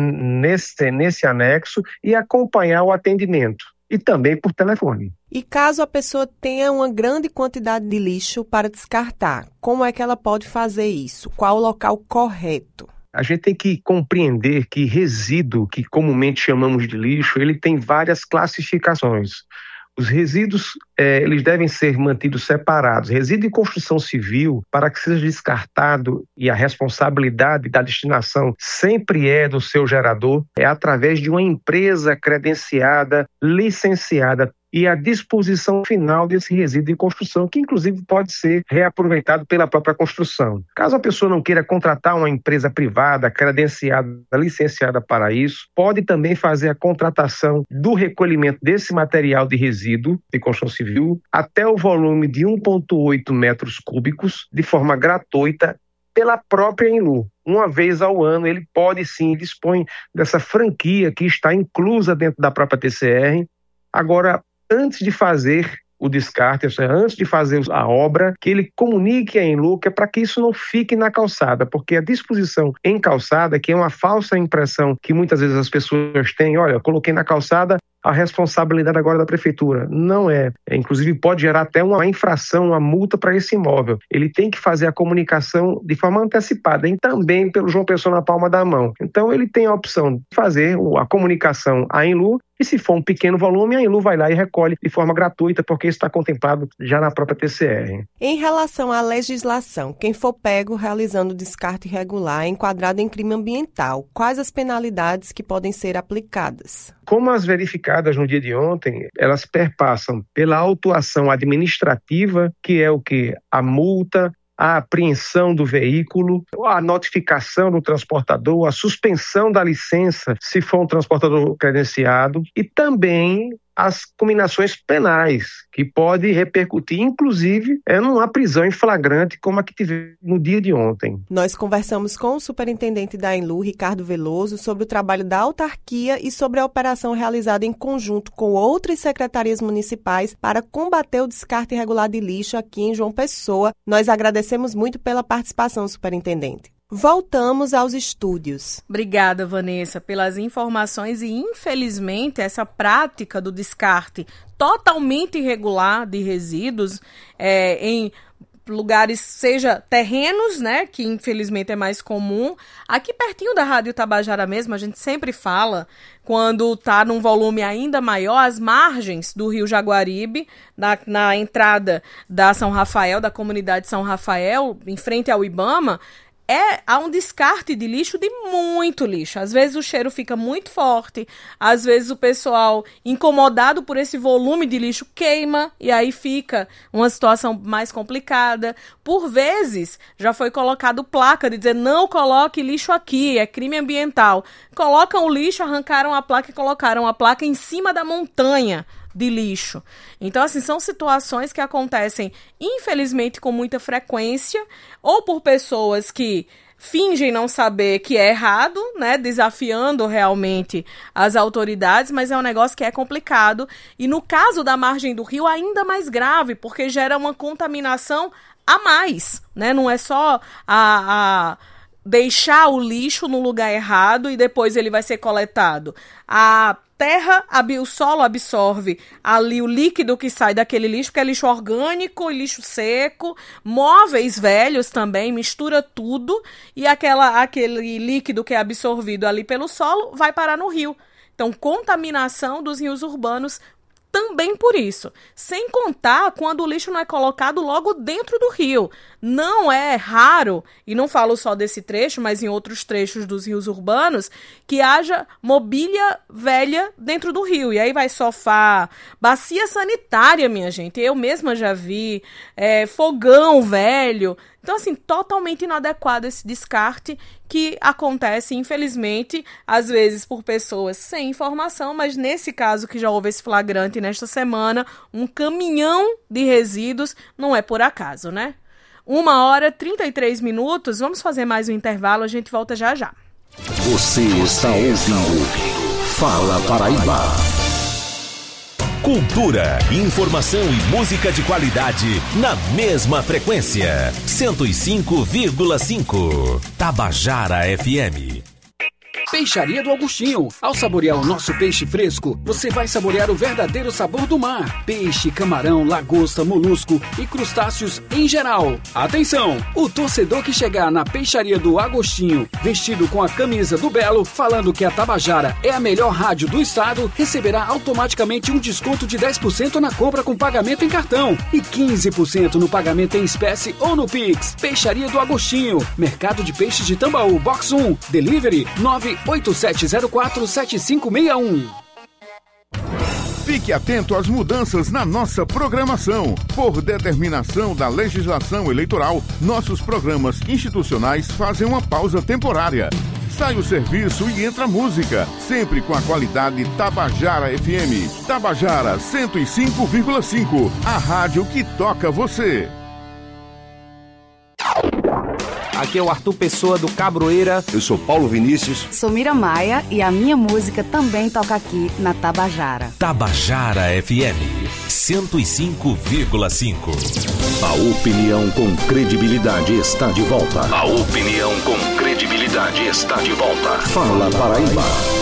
nesse, nesse anexo e acompanhar o atendimento. E também por telefone. E caso a pessoa tenha uma grande quantidade de lixo para descartar, como é que ela pode fazer isso? Qual o local correto? A gente tem que compreender que resíduo, que comumente chamamos de lixo, ele tem várias classificações. Os resíduos, é, eles devem ser mantidos separados. Resíduo de construção civil, para que seja descartado e a responsabilidade da destinação sempre é do seu gerador, é através de uma empresa credenciada, licenciada, e a disposição final desse resíduo de construção, que inclusive pode ser reaproveitado pela própria construção. Caso a pessoa não queira contratar uma empresa privada, credenciada, licenciada para isso, pode também fazer a contratação do recolhimento desse material de resíduo de construção civil até o volume de um vírgula oito metros cúbicos, de forma gratuita, pela própria Enlu. Uma vez ao ano, ele pode sim, dispõe dessa franquia que está inclusa dentro da própria T C R. Agora, antes de fazer o descarte, ou seja, antes de fazer a obra, que ele comunique a Enlu, que é para que isso não fique na calçada, porque a disposição em calçada, que é uma falsa impressão que muitas vezes as pessoas têm, olha, eu coloquei na calçada, a responsabilidade agora da prefeitura. Não é. é. Inclusive pode gerar até uma infração, uma multa para esse imóvel. Ele tem que fazer a comunicação de forma antecipada e também pelo João Pessoa na palma da mão. Então ele tem a opção de fazer a comunicação à Enlu e se for um pequeno volume, a Enlu vai lá e recolhe de forma gratuita, porque isso está contemplado já na própria T C R. Em relação à legislação, quem for pego realizando descarte irregular é enquadrado em crime ambiental. Quais as penalidades que podem ser aplicadas? Como as verificadas no dia de ontem, elas perpassam pela autuação administrativa, que é o que? A multa, a apreensão do veículo, a notificação do transportador, a suspensão da licença, se for um transportador credenciado, e também as cominações penais, que pode repercutir, inclusive, é numa prisão em flagrante, como a que tivemos no dia de ontem. Nós conversamos com o superintendente da Enlu, Ricardo Veloso, sobre o trabalho da autarquia e sobre a operação realizada em conjunto com outras secretarias municipais para combater o descarte irregular de lixo aqui em João Pessoa. Nós agradecemos muito pela participação, superintendente. Voltamos aos estúdios. Obrigada, Vanessa, pelas informações e, infelizmente, essa prática do descarte totalmente irregular de resíduos é, em lugares, seja terrenos, né, que infelizmente é mais comum. Aqui pertinho da Rádio Tabajara mesmo, a gente sempre fala, quando está num volume ainda maior, as margens do Rio Jaguaribe, na, na entrada da São Rafael, da comunidade São Rafael, em frente ao Ibama, É, há um descarte de lixo, de muito lixo. Às vezes o cheiro fica muito forte, às vezes o pessoal, incomodado por esse volume de lixo, queima, e aí fica uma situação mais complicada. Por vezes, já foi colocado placa de dizer, não coloque lixo aqui, é crime ambiental. Colocam o lixo, arrancaram a placa e colocaram a placa em cima da montanha de lixo. Então, assim, são situações que acontecem, infelizmente, com muita frequência, ou por pessoas que fingem não saber que é errado, né, desafiando realmente as autoridades, mas é um negócio que é complicado. E no caso da margem do rio, ainda mais grave, porque gera uma contaminação a mais, né, não é só a... a deixar o lixo no lugar errado e depois ele vai ser coletado. A terra, o solo absorve ali o líquido que sai daquele lixo, que é lixo orgânico e lixo seco, móveis velhos também, mistura tudo e aquela, aquele líquido que é absorvido ali pelo solo vai parar no rio. Então, contaminação dos rios urbanos também por isso. Sem contar quando o lixo não é colocado logo dentro do rio. Não é raro, e não falo só desse trecho, mas em outros trechos dos rios urbanos, que haja mobília velha dentro do rio. E aí vai sofá, bacia sanitária, minha gente. Eu mesma já vi, é, fogão velho. Então, assim, totalmente inadequado esse descarte que acontece, infelizmente, às vezes por pessoas sem informação, mas nesse caso que já houve esse flagrante nesta semana, um caminhão de resíduos, não é por acaso, né? Uma hora, trinta e três minutos, vamos fazer mais um intervalo, a gente volta já já. Você está ouvindo Fala Paraíba. Cultura, informação e música de qualidade na mesma frequência. cento e cinco vírgula cinco. Tabajara F M. Peixaria do Agostinho. Ao saborear o nosso peixe fresco, você vai saborear o verdadeiro sabor do mar. Peixe, camarão, lagosta, molusco e crustáceos em geral. Atenção! O torcedor que chegar na Peixaria do Agostinho, vestido com a camisa do Belo, falando que a Tabajara é a melhor rádio do estado, receberá automaticamente um desconto de dez por cento na compra com pagamento em cartão e quinze por cento no pagamento em espécie ou no Pix. Peixaria do Agostinho. Mercado de Peixes de Tambaú, Box um. Delivery nove oito sete zero quatro sete cinco seis um. Fique atento às mudanças na nossa programação. Por determinação da legislação eleitoral, nossos programas institucionais fazem uma pausa temporária. Sai o serviço e entra a música, sempre com a qualidade Tabajara F M. Tabajara cento e cinco vírgula cinco, a rádio que toca você. Aqui é o Arthur Pessoa do Cabroeira. Eu sou Paulo Vinícius. Sou Mira Maia e a minha música também toca aqui na Tabajara. Tabajara F M cento e cinco vírgula cinco. A opinião com credibilidade está de volta. A opinião com credibilidade está de volta. Fala Paraíba.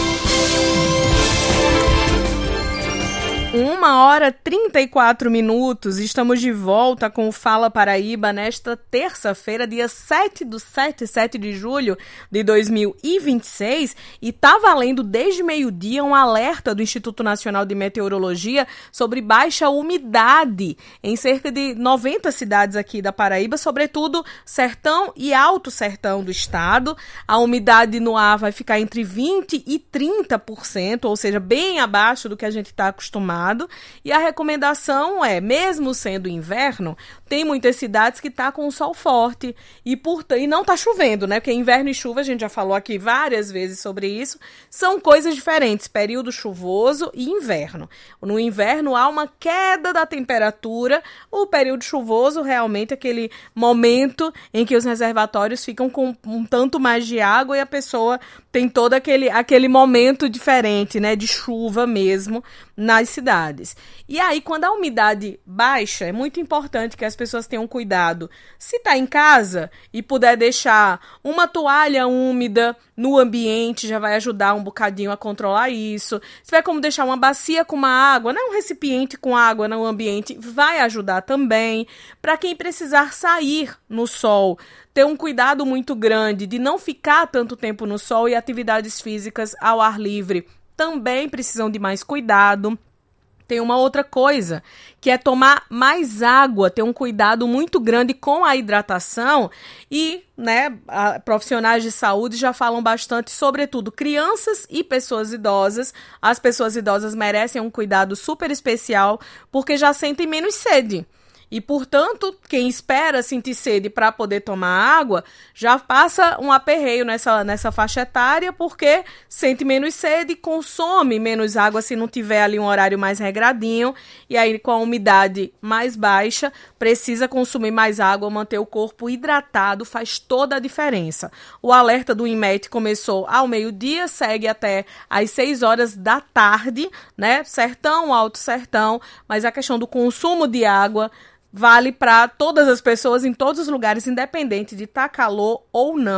Uma hora trinta e quatro minutos, estamos de volta com o Fala Paraíba nesta terça-feira, dia sete do sete, sete de julho de dois mil e vinte e seis, e está valendo desde meio-dia um alerta do Instituto Nacional de Meteorologia sobre baixa umidade em cerca de noventa cidades aqui da Paraíba, sobretudo sertão e alto sertão do estado. A umidade no ar vai ficar entre vinte e trinta por cento, ou seja, bem abaixo do que a gente está acostumado. E a recomendação é, mesmo sendo inverno, tem muitas cidades que tá com o sol forte e, por, e não tá chovendo, né? Porque inverno e chuva, a gente já falou aqui várias vezes sobre isso, são coisas diferentes, período chuvoso e inverno. No inverno há uma queda da temperatura, o período chuvoso realmente é aquele momento em que os reservatórios ficam com um tanto mais de água e a pessoa tem todo aquele, aquele momento diferente, né? De chuva mesmo nas cidades. E aí, quando a umidade baixa, é muito importante que as pessoas tenham cuidado. Se está em casa e puder deixar uma toalha úmida no ambiente, já vai ajudar um bocadinho a controlar isso. Se tiver como deixar uma bacia com uma água, não um recipiente com água no ambiente, vai ajudar também. Para quem precisar sair no sol, ter um cuidado muito grande de não ficar tanto tempo no sol, e atividades físicas ao ar livre também precisam de mais cuidado. Tem uma outra coisa, que é tomar mais água, ter um cuidado muito grande com a hidratação e, né, a, profissionais de saúde já falam bastante, sobretudo crianças e pessoas idosas. As pessoas idosas merecem um cuidado super especial porque já sentem menos sede. E, portanto, quem espera sentir sede para poder tomar água já passa um aperreio nessa, nessa faixa etária, porque sente menos sede, consome menos água se não tiver ali um horário mais regradinho. E aí, com a umidade mais baixa, precisa consumir mais água, manter o corpo hidratado, faz toda a diferença. O alerta do INMET começou ao meio-dia, segue até às seis horas da tarde, né? Sertão, Alto Sertão, mas a questão do consumo de água vale para todas as pessoas em todos os lugares, independente de estar calor ou não,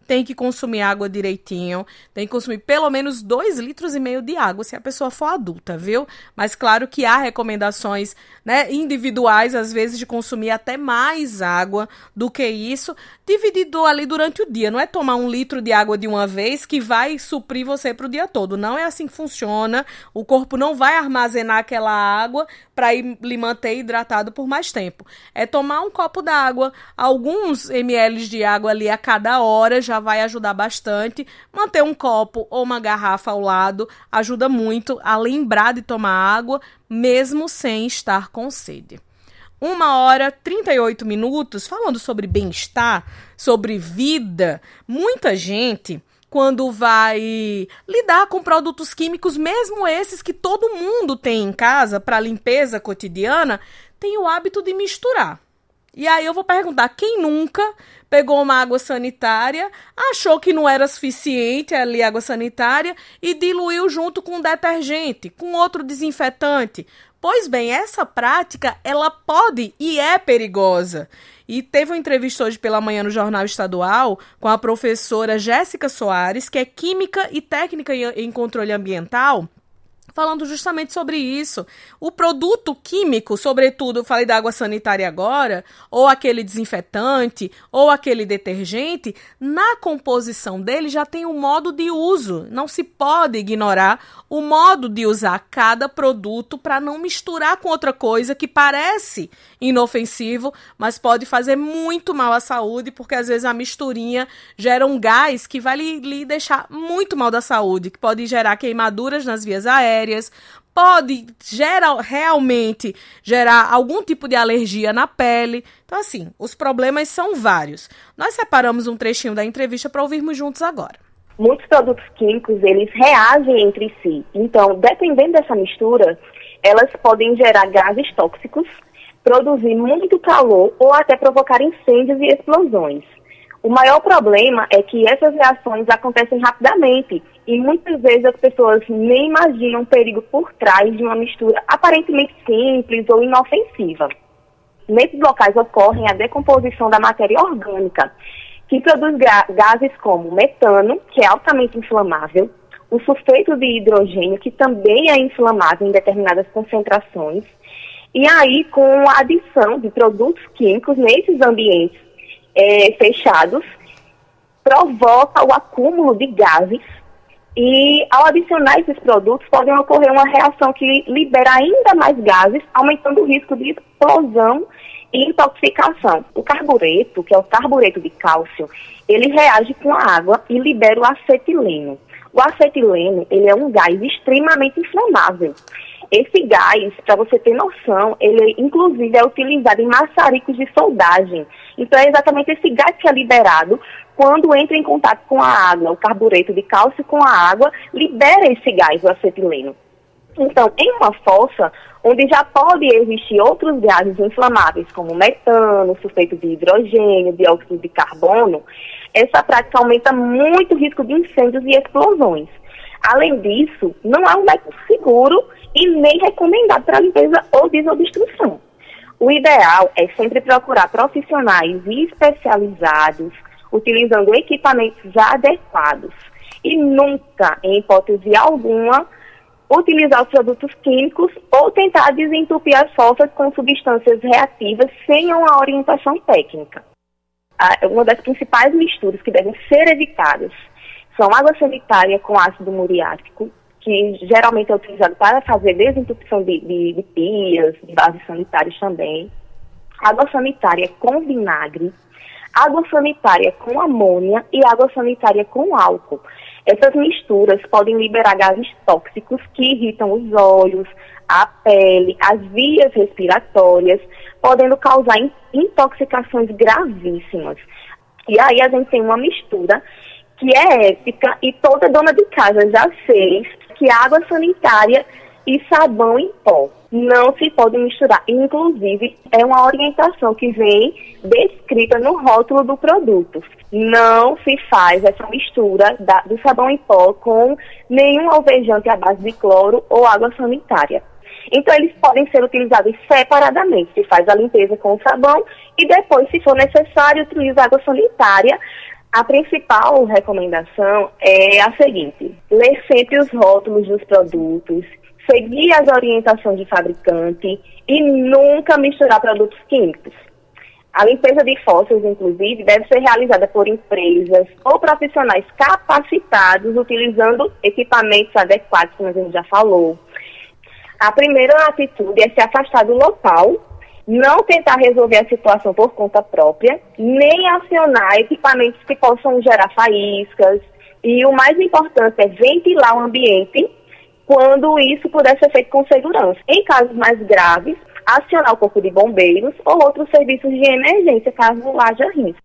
tem que consumir água direitinho, tem que consumir pelo menos dois litros e meio de água se a pessoa for adulta, viu? Mas claro que há recomendações, né, individuais, às vezes, de consumir até mais água do que isso, dividido ali durante o dia. Não é tomar um litro de água de uma vez que vai suprir você para o dia todo. Não é assim que funciona. O corpo não vai armazenar aquela água para lhe manter hidratado por mais tempo. É tomar um copo d'água, alguns ml de água ali a cada hora já vai ajudar bastante. Manter um copo ou uma garrafa ao lado ajuda muito a lembrar de tomar água, mesmo sem estar com sede. Uma hora, trinta e oito minutos, falando sobre bem-estar, sobre vida. Muita gente, quando vai lidar com produtos químicos, mesmo esses que todo mundo tem em casa para limpeza cotidiana, tem o hábito de misturar. E aí eu vou perguntar, quem nunca pegou uma água sanitária, achou que não era suficiente ali água sanitária e diluiu junto com um detergente, com outro desinfetante? Pois bem, essa prática, ela pode e é perigosa. E teve uma entrevista hoje pela manhã no Jornal Estadual com a professora Jéssica Soares, que é química e técnica em controle ambiental, falando justamente sobre isso. O produto químico, sobretudo, eu falei da água sanitária agora, ou aquele desinfetante, ou aquele detergente, na composição dele já tem um modo de uso. Não se pode ignorar o modo de usar cada produto para não misturar com outra coisa que parece inofensivo, mas pode fazer muito mal à saúde, porque às vezes a misturinha gera um gás que vai lhe, lhe deixar muito mal da saúde, que pode gerar queimaduras nas vias aéreas, pode gerar, realmente gerar algum tipo de alergia na pele. Então, assim, os problemas são vários. Nós separamos um trechinho da entrevista para ouvirmos juntos agora. Muitos produtos químicos, eles reagem entre si. Então, dependendo dessa mistura, elas podem gerar gases tóxicos, produzir muito calor ou até provocar incêndios e explosões. O maior problema é que essas reações acontecem rapidamente e muitas vezes as pessoas nem imaginam o perigo por trás de uma mistura aparentemente simples ou inofensiva. Nesses locais ocorre a decomposição da matéria orgânica, que produz ga- gases como metano, que é altamente inflamável, o sulfeto de hidrogênio, que também é inflamável em determinadas concentrações, e aí com a adição de produtos químicos nesses ambientes é, fechados, provoca o acúmulo de gases e ao adicionar esses produtos pode ocorrer uma reação que libera ainda mais gases, aumentando o risco de explosão e intoxicação. O carbureto, que é o carbureto de cálcio, ele reage com a água e libera o acetileno. O acetileno, ele é um gás extremamente inflamável. Esse gás, para você ter noção, ele inclusive é utilizado em maçaricos de soldagem. Então é exatamente esse gás que é liberado quando entra em contato com a água. O carbureto de cálcio com a água libera esse gás, o acetileno. Então, em uma fossa, onde já pode existir outros gases inflamáveis, como metano, sulfeto de hidrogênio, dióxido de carbono, essa prática aumenta muito o risco de incêndios e explosões. Além disso, não há um método seguro e nem recomendado para limpeza ou desobstrução. O ideal é sempre procurar profissionais especializados, utilizando equipamentos adequados. E nunca, em hipótese alguma, utilizar os produtos químicos ou tentar desentupir as fossas com substâncias reativas sem uma orientação técnica. Uma das principais misturas que devem ser evitadas são água sanitária com ácido muriático, que geralmente é utilizado para fazer desentupição de, de, de pias, de vasos sanitários também. Água sanitária com vinagre, água sanitária com amônia e água sanitária com álcool. Essas misturas podem liberar gases tóxicos que irritam os olhos, a pele, as vias respiratórias, podendo causar intoxicações gravíssimas. E aí a gente tem uma mistura que é ética e toda dona de casa já fez, que água sanitária e sabão em pó não se pode misturar. Inclusive, é uma orientação que vem descrita no rótulo do produto. Não se faz essa mistura da, do sabão em pó com nenhum alvejante à base de cloro ou água sanitária. Então, eles podem ser utilizados separadamente. Se faz a limpeza com o sabão e depois, se for necessário, utiliza água sanitária. A principal recomendação é a seguinte: ler sempre os rótulos dos produtos, seguir as orientações do fabricante e nunca misturar produtos químicos. A limpeza de fósseis, inclusive, deve ser realizada por empresas ou profissionais capacitados utilizando equipamentos adequados, como a gente já falou. A primeira atitude é se afastar do local, não tentar resolver a situação por conta própria, nem acionar equipamentos que possam gerar faíscas. E o mais importante é ventilar o ambiente quando isso puder ser feito com segurança. Em casos mais graves, acionar o corpo de bombeiros ou outros serviços de emergência, caso haja risco.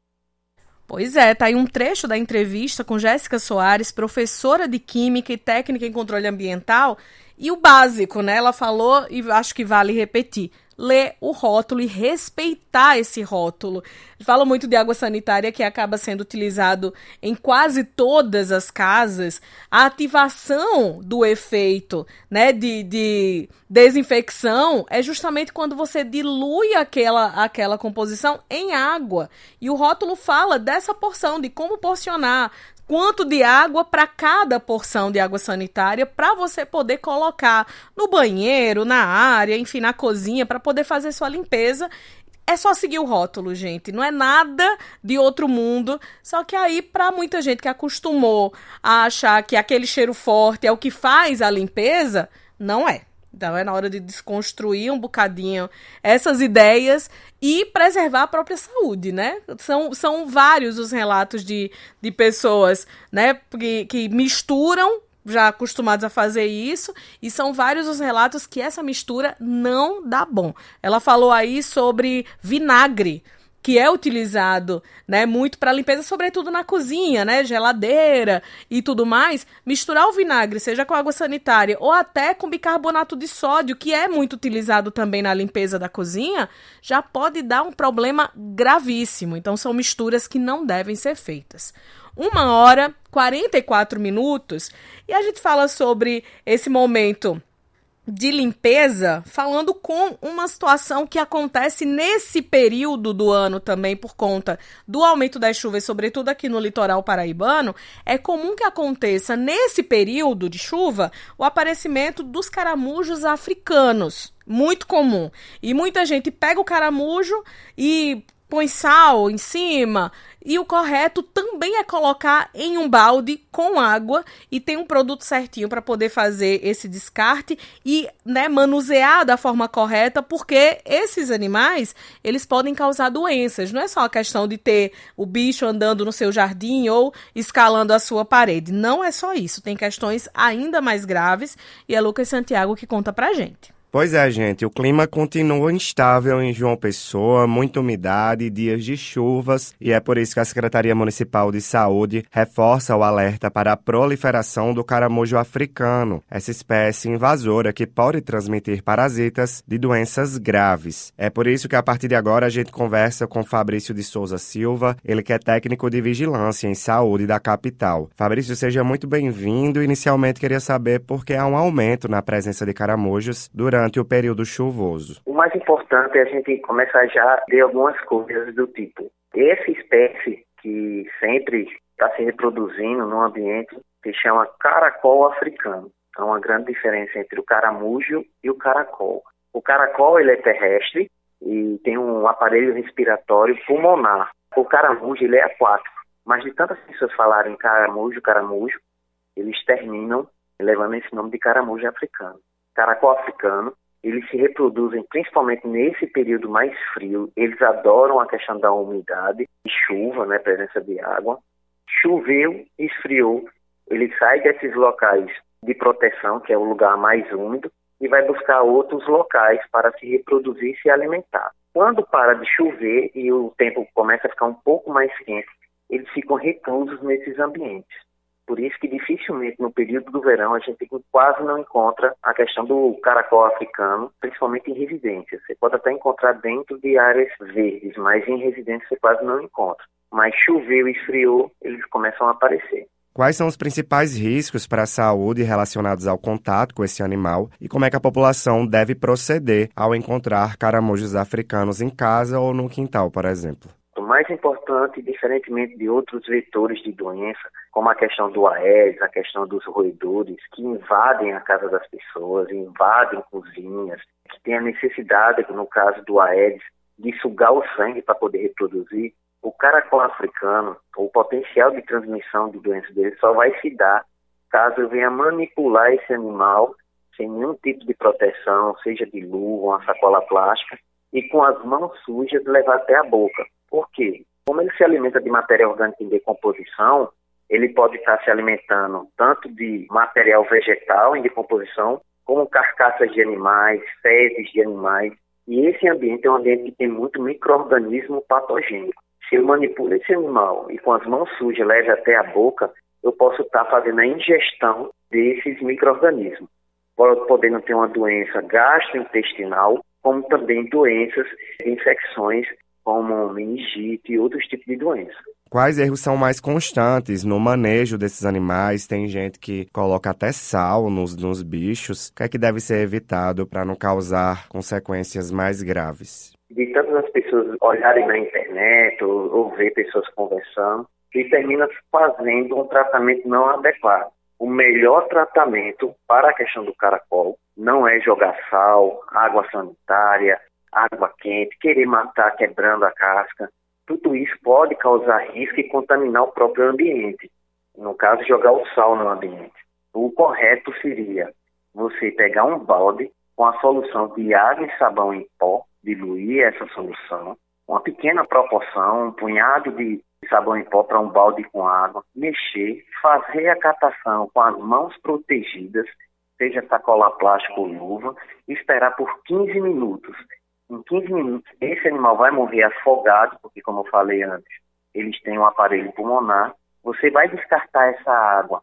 Pois é, tá aí um trecho da entrevista com Jéssica Soares, professora de Química e técnica em controle ambiental. E o básico, né? Ela falou, e acho que vale repetir, ler o rótulo e respeitar esse rótulo. Fala muito de água sanitária, que acaba sendo utilizado em quase todas as casas. A ativação do efeito, né, de, de desinfecção é justamente quando você dilui aquela, aquela composição em água. E o rótulo fala dessa porção, de como porcionar, quanto de água para cada porção de água sanitária, para você poder colocar no banheiro, na área, enfim, na cozinha, para poder fazer sua limpeza. É só seguir o rótulo, gente. Não é nada de outro mundo. Só que aí, para muita gente que acostumou a achar que aquele cheiro forte é o que faz a limpeza, não é. Então é na hora de desconstruir um bocadinho essas ideias e preservar a própria saúde, né? São, são vários os relatos de, de pessoas, né, que, que misturam, já acostumados a fazer isso, e são vários os relatos que essa mistura não dá bom. Ela falou aí sobre vinagre, que é utilizado, né, muito para limpeza, sobretudo na cozinha, né, geladeira e tudo mais. Misturar o vinagre, seja com água sanitária ou até com bicarbonato de sódio, que é muito utilizado também na limpeza da cozinha, já pode dar um problema gravíssimo. Então, são misturas que não devem ser feitas. Uma hora, quarenta e quatro minutos, e a gente fala sobre esse momento de limpeza, falando com uma situação que acontece nesse período do ano também por conta do aumento das chuvas, sobretudo aqui no litoral paraibano. É comum que aconteça nesse período de chuva o aparecimento dos caramujos africanos, muito comum. E muita gente pega o caramujo e põe sal em cima, e o correto também é colocar em um balde com água e tem um produto certinho para poder fazer esse descarte e, né, manusear da forma correta, porque esses animais, eles podem causar doenças. Não é só a questão de ter o bicho andando no seu jardim ou escalando a sua parede. Não é só isso, tem questões ainda mais graves, e é Lucas Santiago que conta pra gente. Pois é, gente, o clima continua instável em João Pessoa, muita umidade, dias de chuvas, e é por isso que a Secretaria Municipal de Saúde reforça o alerta para a proliferação do caramujo africano, essa espécie invasora que pode transmitir parasitas de doenças graves. É por isso que a partir de agora a gente conversa com Fabrício de Souza Silva, ele que é técnico de vigilância em saúde da capital. Fabrício, seja muito bem-vindo. Inicialmente queria saber por que há um aumento na presença de caramujos durante o período chuvoso. O mais importante é a gente começar já a ver algumas coisas do tipo. Essa espécie que sempre está se reproduzindo no ambiente se chama caracol africano. Há uma grande diferença entre o caramujo e o caracol. O caracol ele é terrestre e tem um aparelho respiratório pulmonar. O caramujo ele é aquático, mas de tantas pessoas falarem caramujo, caramujo, eles terminam levando esse nome de caramujo africano. Caracol africano, eles se reproduzem principalmente nesse período mais frio. Eles adoram a questão da umidade e chuva, né, presença de água. Choveu, esfriou, ele sai desses locais de proteção, que é o lugar mais úmido, e vai buscar outros locais para se reproduzir e se alimentar. Quando para de chover e o tempo começa a ficar um pouco mais quente, eles ficam reclusos nesses ambientes. Por isso que dificilmente no período do verão a gente quase não encontra a questão do caracol africano, principalmente em residências. Você pode até encontrar dentro de áreas verdes, mas em residências você quase não encontra. Mas choveu e esfriou, eles começam a aparecer. Quais são os principais riscos para a saúde relacionados ao contato com esse animal e como é que a população deve proceder ao encontrar caramujos africanos em casa ou no quintal, por exemplo? O mais importante, diferentemente de outros vetores de doença, como a questão do Aedes, a questão dos roedores, que invadem a casa das pessoas, invadem cozinhas, que tem a necessidade, no caso do Aedes, de sugar o sangue para poder reproduzir. O caracol africano, o potencial de transmissão de doenças dele só vai se dar caso eu venha manipular esse animal sem nenhum tipo de proteção, seja de luva, uma sacola plástica, e com as mãos sujas levar até a boca. Por quê? Como ele se alimenta de matéria orgânica em decomposição, ele pode estar se alimentando tanto de material vegetal em decomposição, como carcaças de animais, fezes de animais. E esse ambiente é um ambiente que tem muito micro-organismo patogênico. Se eu manipulo esse animal e com as mãos sujas leve até a boca, eu posso estar fazendo a ingestão desses micro-organismos, podendo ter uma doença gastrointestinal, como também doenças, infecções, como meningite e outros tipos de doenças. Quais erros são mais constantes no manejo desses animais? Tem gente que coloca até sal nos, nos bichos. O que é que deve ser evitado para não causar consequências mais graves? De tantas as pessoas olharem na internet ou, ou ver pessoas conversando, que termina fazendo um tratamento não adequado. O melhor tratamento para a questão do caracol não é jogar sal, água sanitária, água quente, querer matar quebrando a casca. Tudo isso pode causar risco e contaminar o próprio ambiente. No caso, jogar o sal no ambiente. O correto seria você pegar um balde com a solução de água e sabão em pó, diluir essa solução, uma pequena proporção, um punhado de sabão em pó para um balde com água, mexer, fazer a catação com as mãos protegidas, seja sacola plástica ou luva, e esperar por quinze minutos. Em quinze minutos, esse animal vai morrer afogado, porque, como eu falei antes, eles têm um aparelho pulmonar. Você vai descartar essa água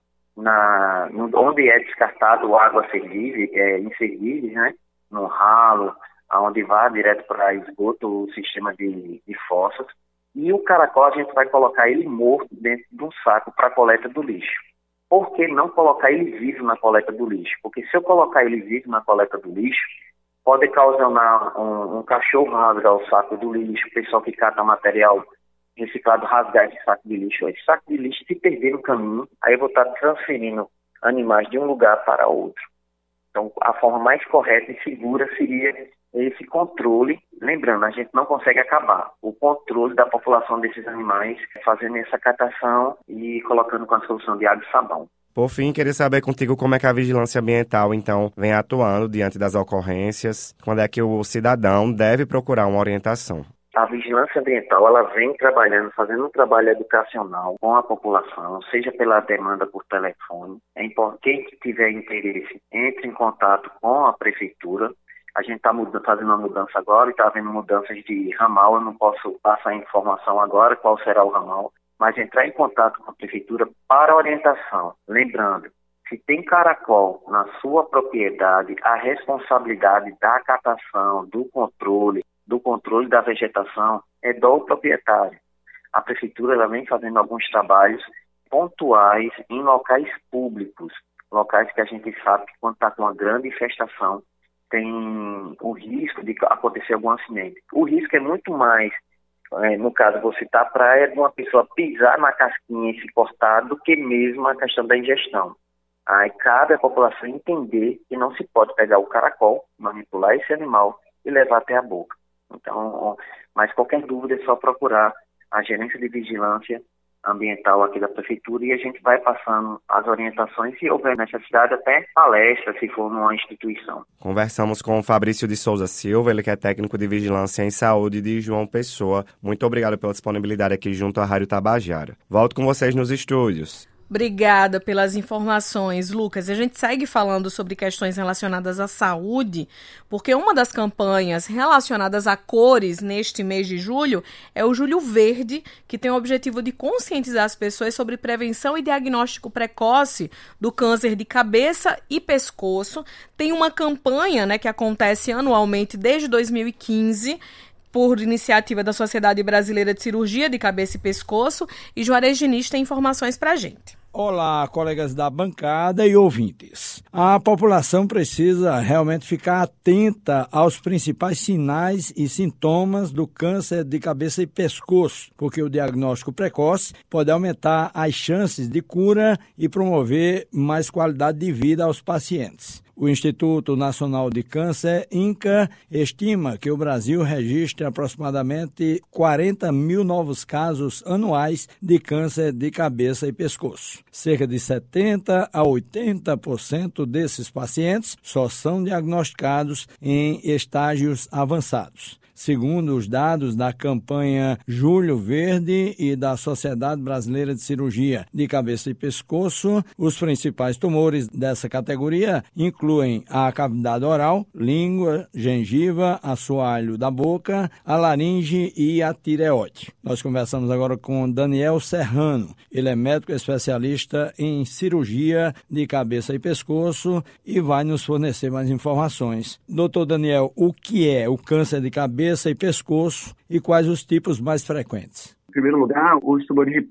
na, no, onde é descartado água servível, é, inservível, né? No ralo, onde vai direto para esgoto, o sistema de, de fossas. E o caracol, a gente vai colocar ele morto dentro de um saco para a coleta do lixo. Por que não colocar ele vivo na coleta do lixo? Porque se eu colocar ele vivo na coleta do lixo, pode causar um, um cachorro rasgar o saco do lixo, o pessoal que cata material reciclado rasgar esse saco de lixo. Esse saco de lixo se perder no caminho, aí eu vou estar transferindo animais de um lugar para outro. Então, a forma mais correta e segura seria esse controle. Lembrando, a gente não consegue acabar o controle da população desses animais, fazendo essa catação e colocando com a solução de água e sabão. Por fim, queria saber contigo como é que a vigilância ambiental, então, vem atuando diante das ocorrências, quando é que o cidadão deve procurar uma orientação. A vigilância ambiental, ela vem trabalhando, fazendo um trabalho educacional com a população, seja pela demanda por telefone. É importante que tiver interesse, entre em contato com a prefeitura. A gente está fazendo uma mudança agora e está havendo mudanças de ramal. Eu não posso passar a informação agora qual será o ramal, mas entrar em contato com a prefeitura para orientação. Lembrando, se tem caracol na sua propriedade, a responsabilidade da catação, do controle, do controle da vegetação é do proprietário. A prefeitura ela vem fazendo alguns trabalhos pontuais em locais públicos, locais que a gente sabe que quando está com uma grande infestação, tem o risco de acontecer algum acidente. O risco é muito mais, é, no caso, vou citar a praia, de uma pessoa pisar na casquinha e se cortar do que mesmo a questão da ingestão. Aí cabe à população entender que não se pode pegar o caracol, manipular esse animal e levar até a boca. Então, mas qualquer dúvida é só procurar a gerência de vigilância ambiental aqui da prefeitura e a gente vai passando as orientações, se houver necessidade, até palestra, se for numa instituição. Conversamos com o Fabrício de Souza Silva, ele que é técnico de vigilância em saúde de João Pessoa. Muito obrigado pela disponibilidade aqui junto à Rádio Tabajara. Volto com vocês nos estúdios. Obrigada pelas informações, Lucas. A gente segue falando sobre questões relacionadas à saúde, porque uma das campanhas relacionadas a cores neste mês de julho é o Julho Verde, que tem o objetivo de conscientizar as pessoas sobre prevenção e diagnóstico precoce do câncer de cabeça e pescoço. Tem uma campanha, né, que acontece anualmente desde dois mil e quinze, por iniciativa da Sociedade Brasileira de Cirurgia de Cabeça e Pescoço, e Juarez Diniz tem informações para a gente. Olá, colegas da bancada e ouvintes. A população precisa realmente ficar atenta aos principais sinais e sintomas do câncer de cabeça e pescoço, porque o diagnóstico precoce pode aumentar as chances de cura e promover mais qualidade de vida aos pacientes. O Instituto Nacional de Câncer, INCA, estima que o Brasil registre aproximadamente quarenta mil novos casos anuais de câncer de cabeça e pescoço. Cerca de setenta a oitenta por cento desses pacientes só são diagnosticados em estágios avançados. Segundo os dados da campanha Julho Verde e da Sociedade Brasileira de Cirurgia de Cabeça e Pescoço, os principais tumores dessa categoria incluem a cavidade oral, língua, gengiva, assoalho da boca, a laringe e a tireoide. Nós conversamos agora com Daniel Serrano. Ele é médico especialista em cirurgia de cabeça e pescoço e vai nos fornecer mais informações. Doutor Daniel, o que é o câncer de cabeça e pescoço e quais os tipos mais frequentes? Em primeiro lugar, os tumores de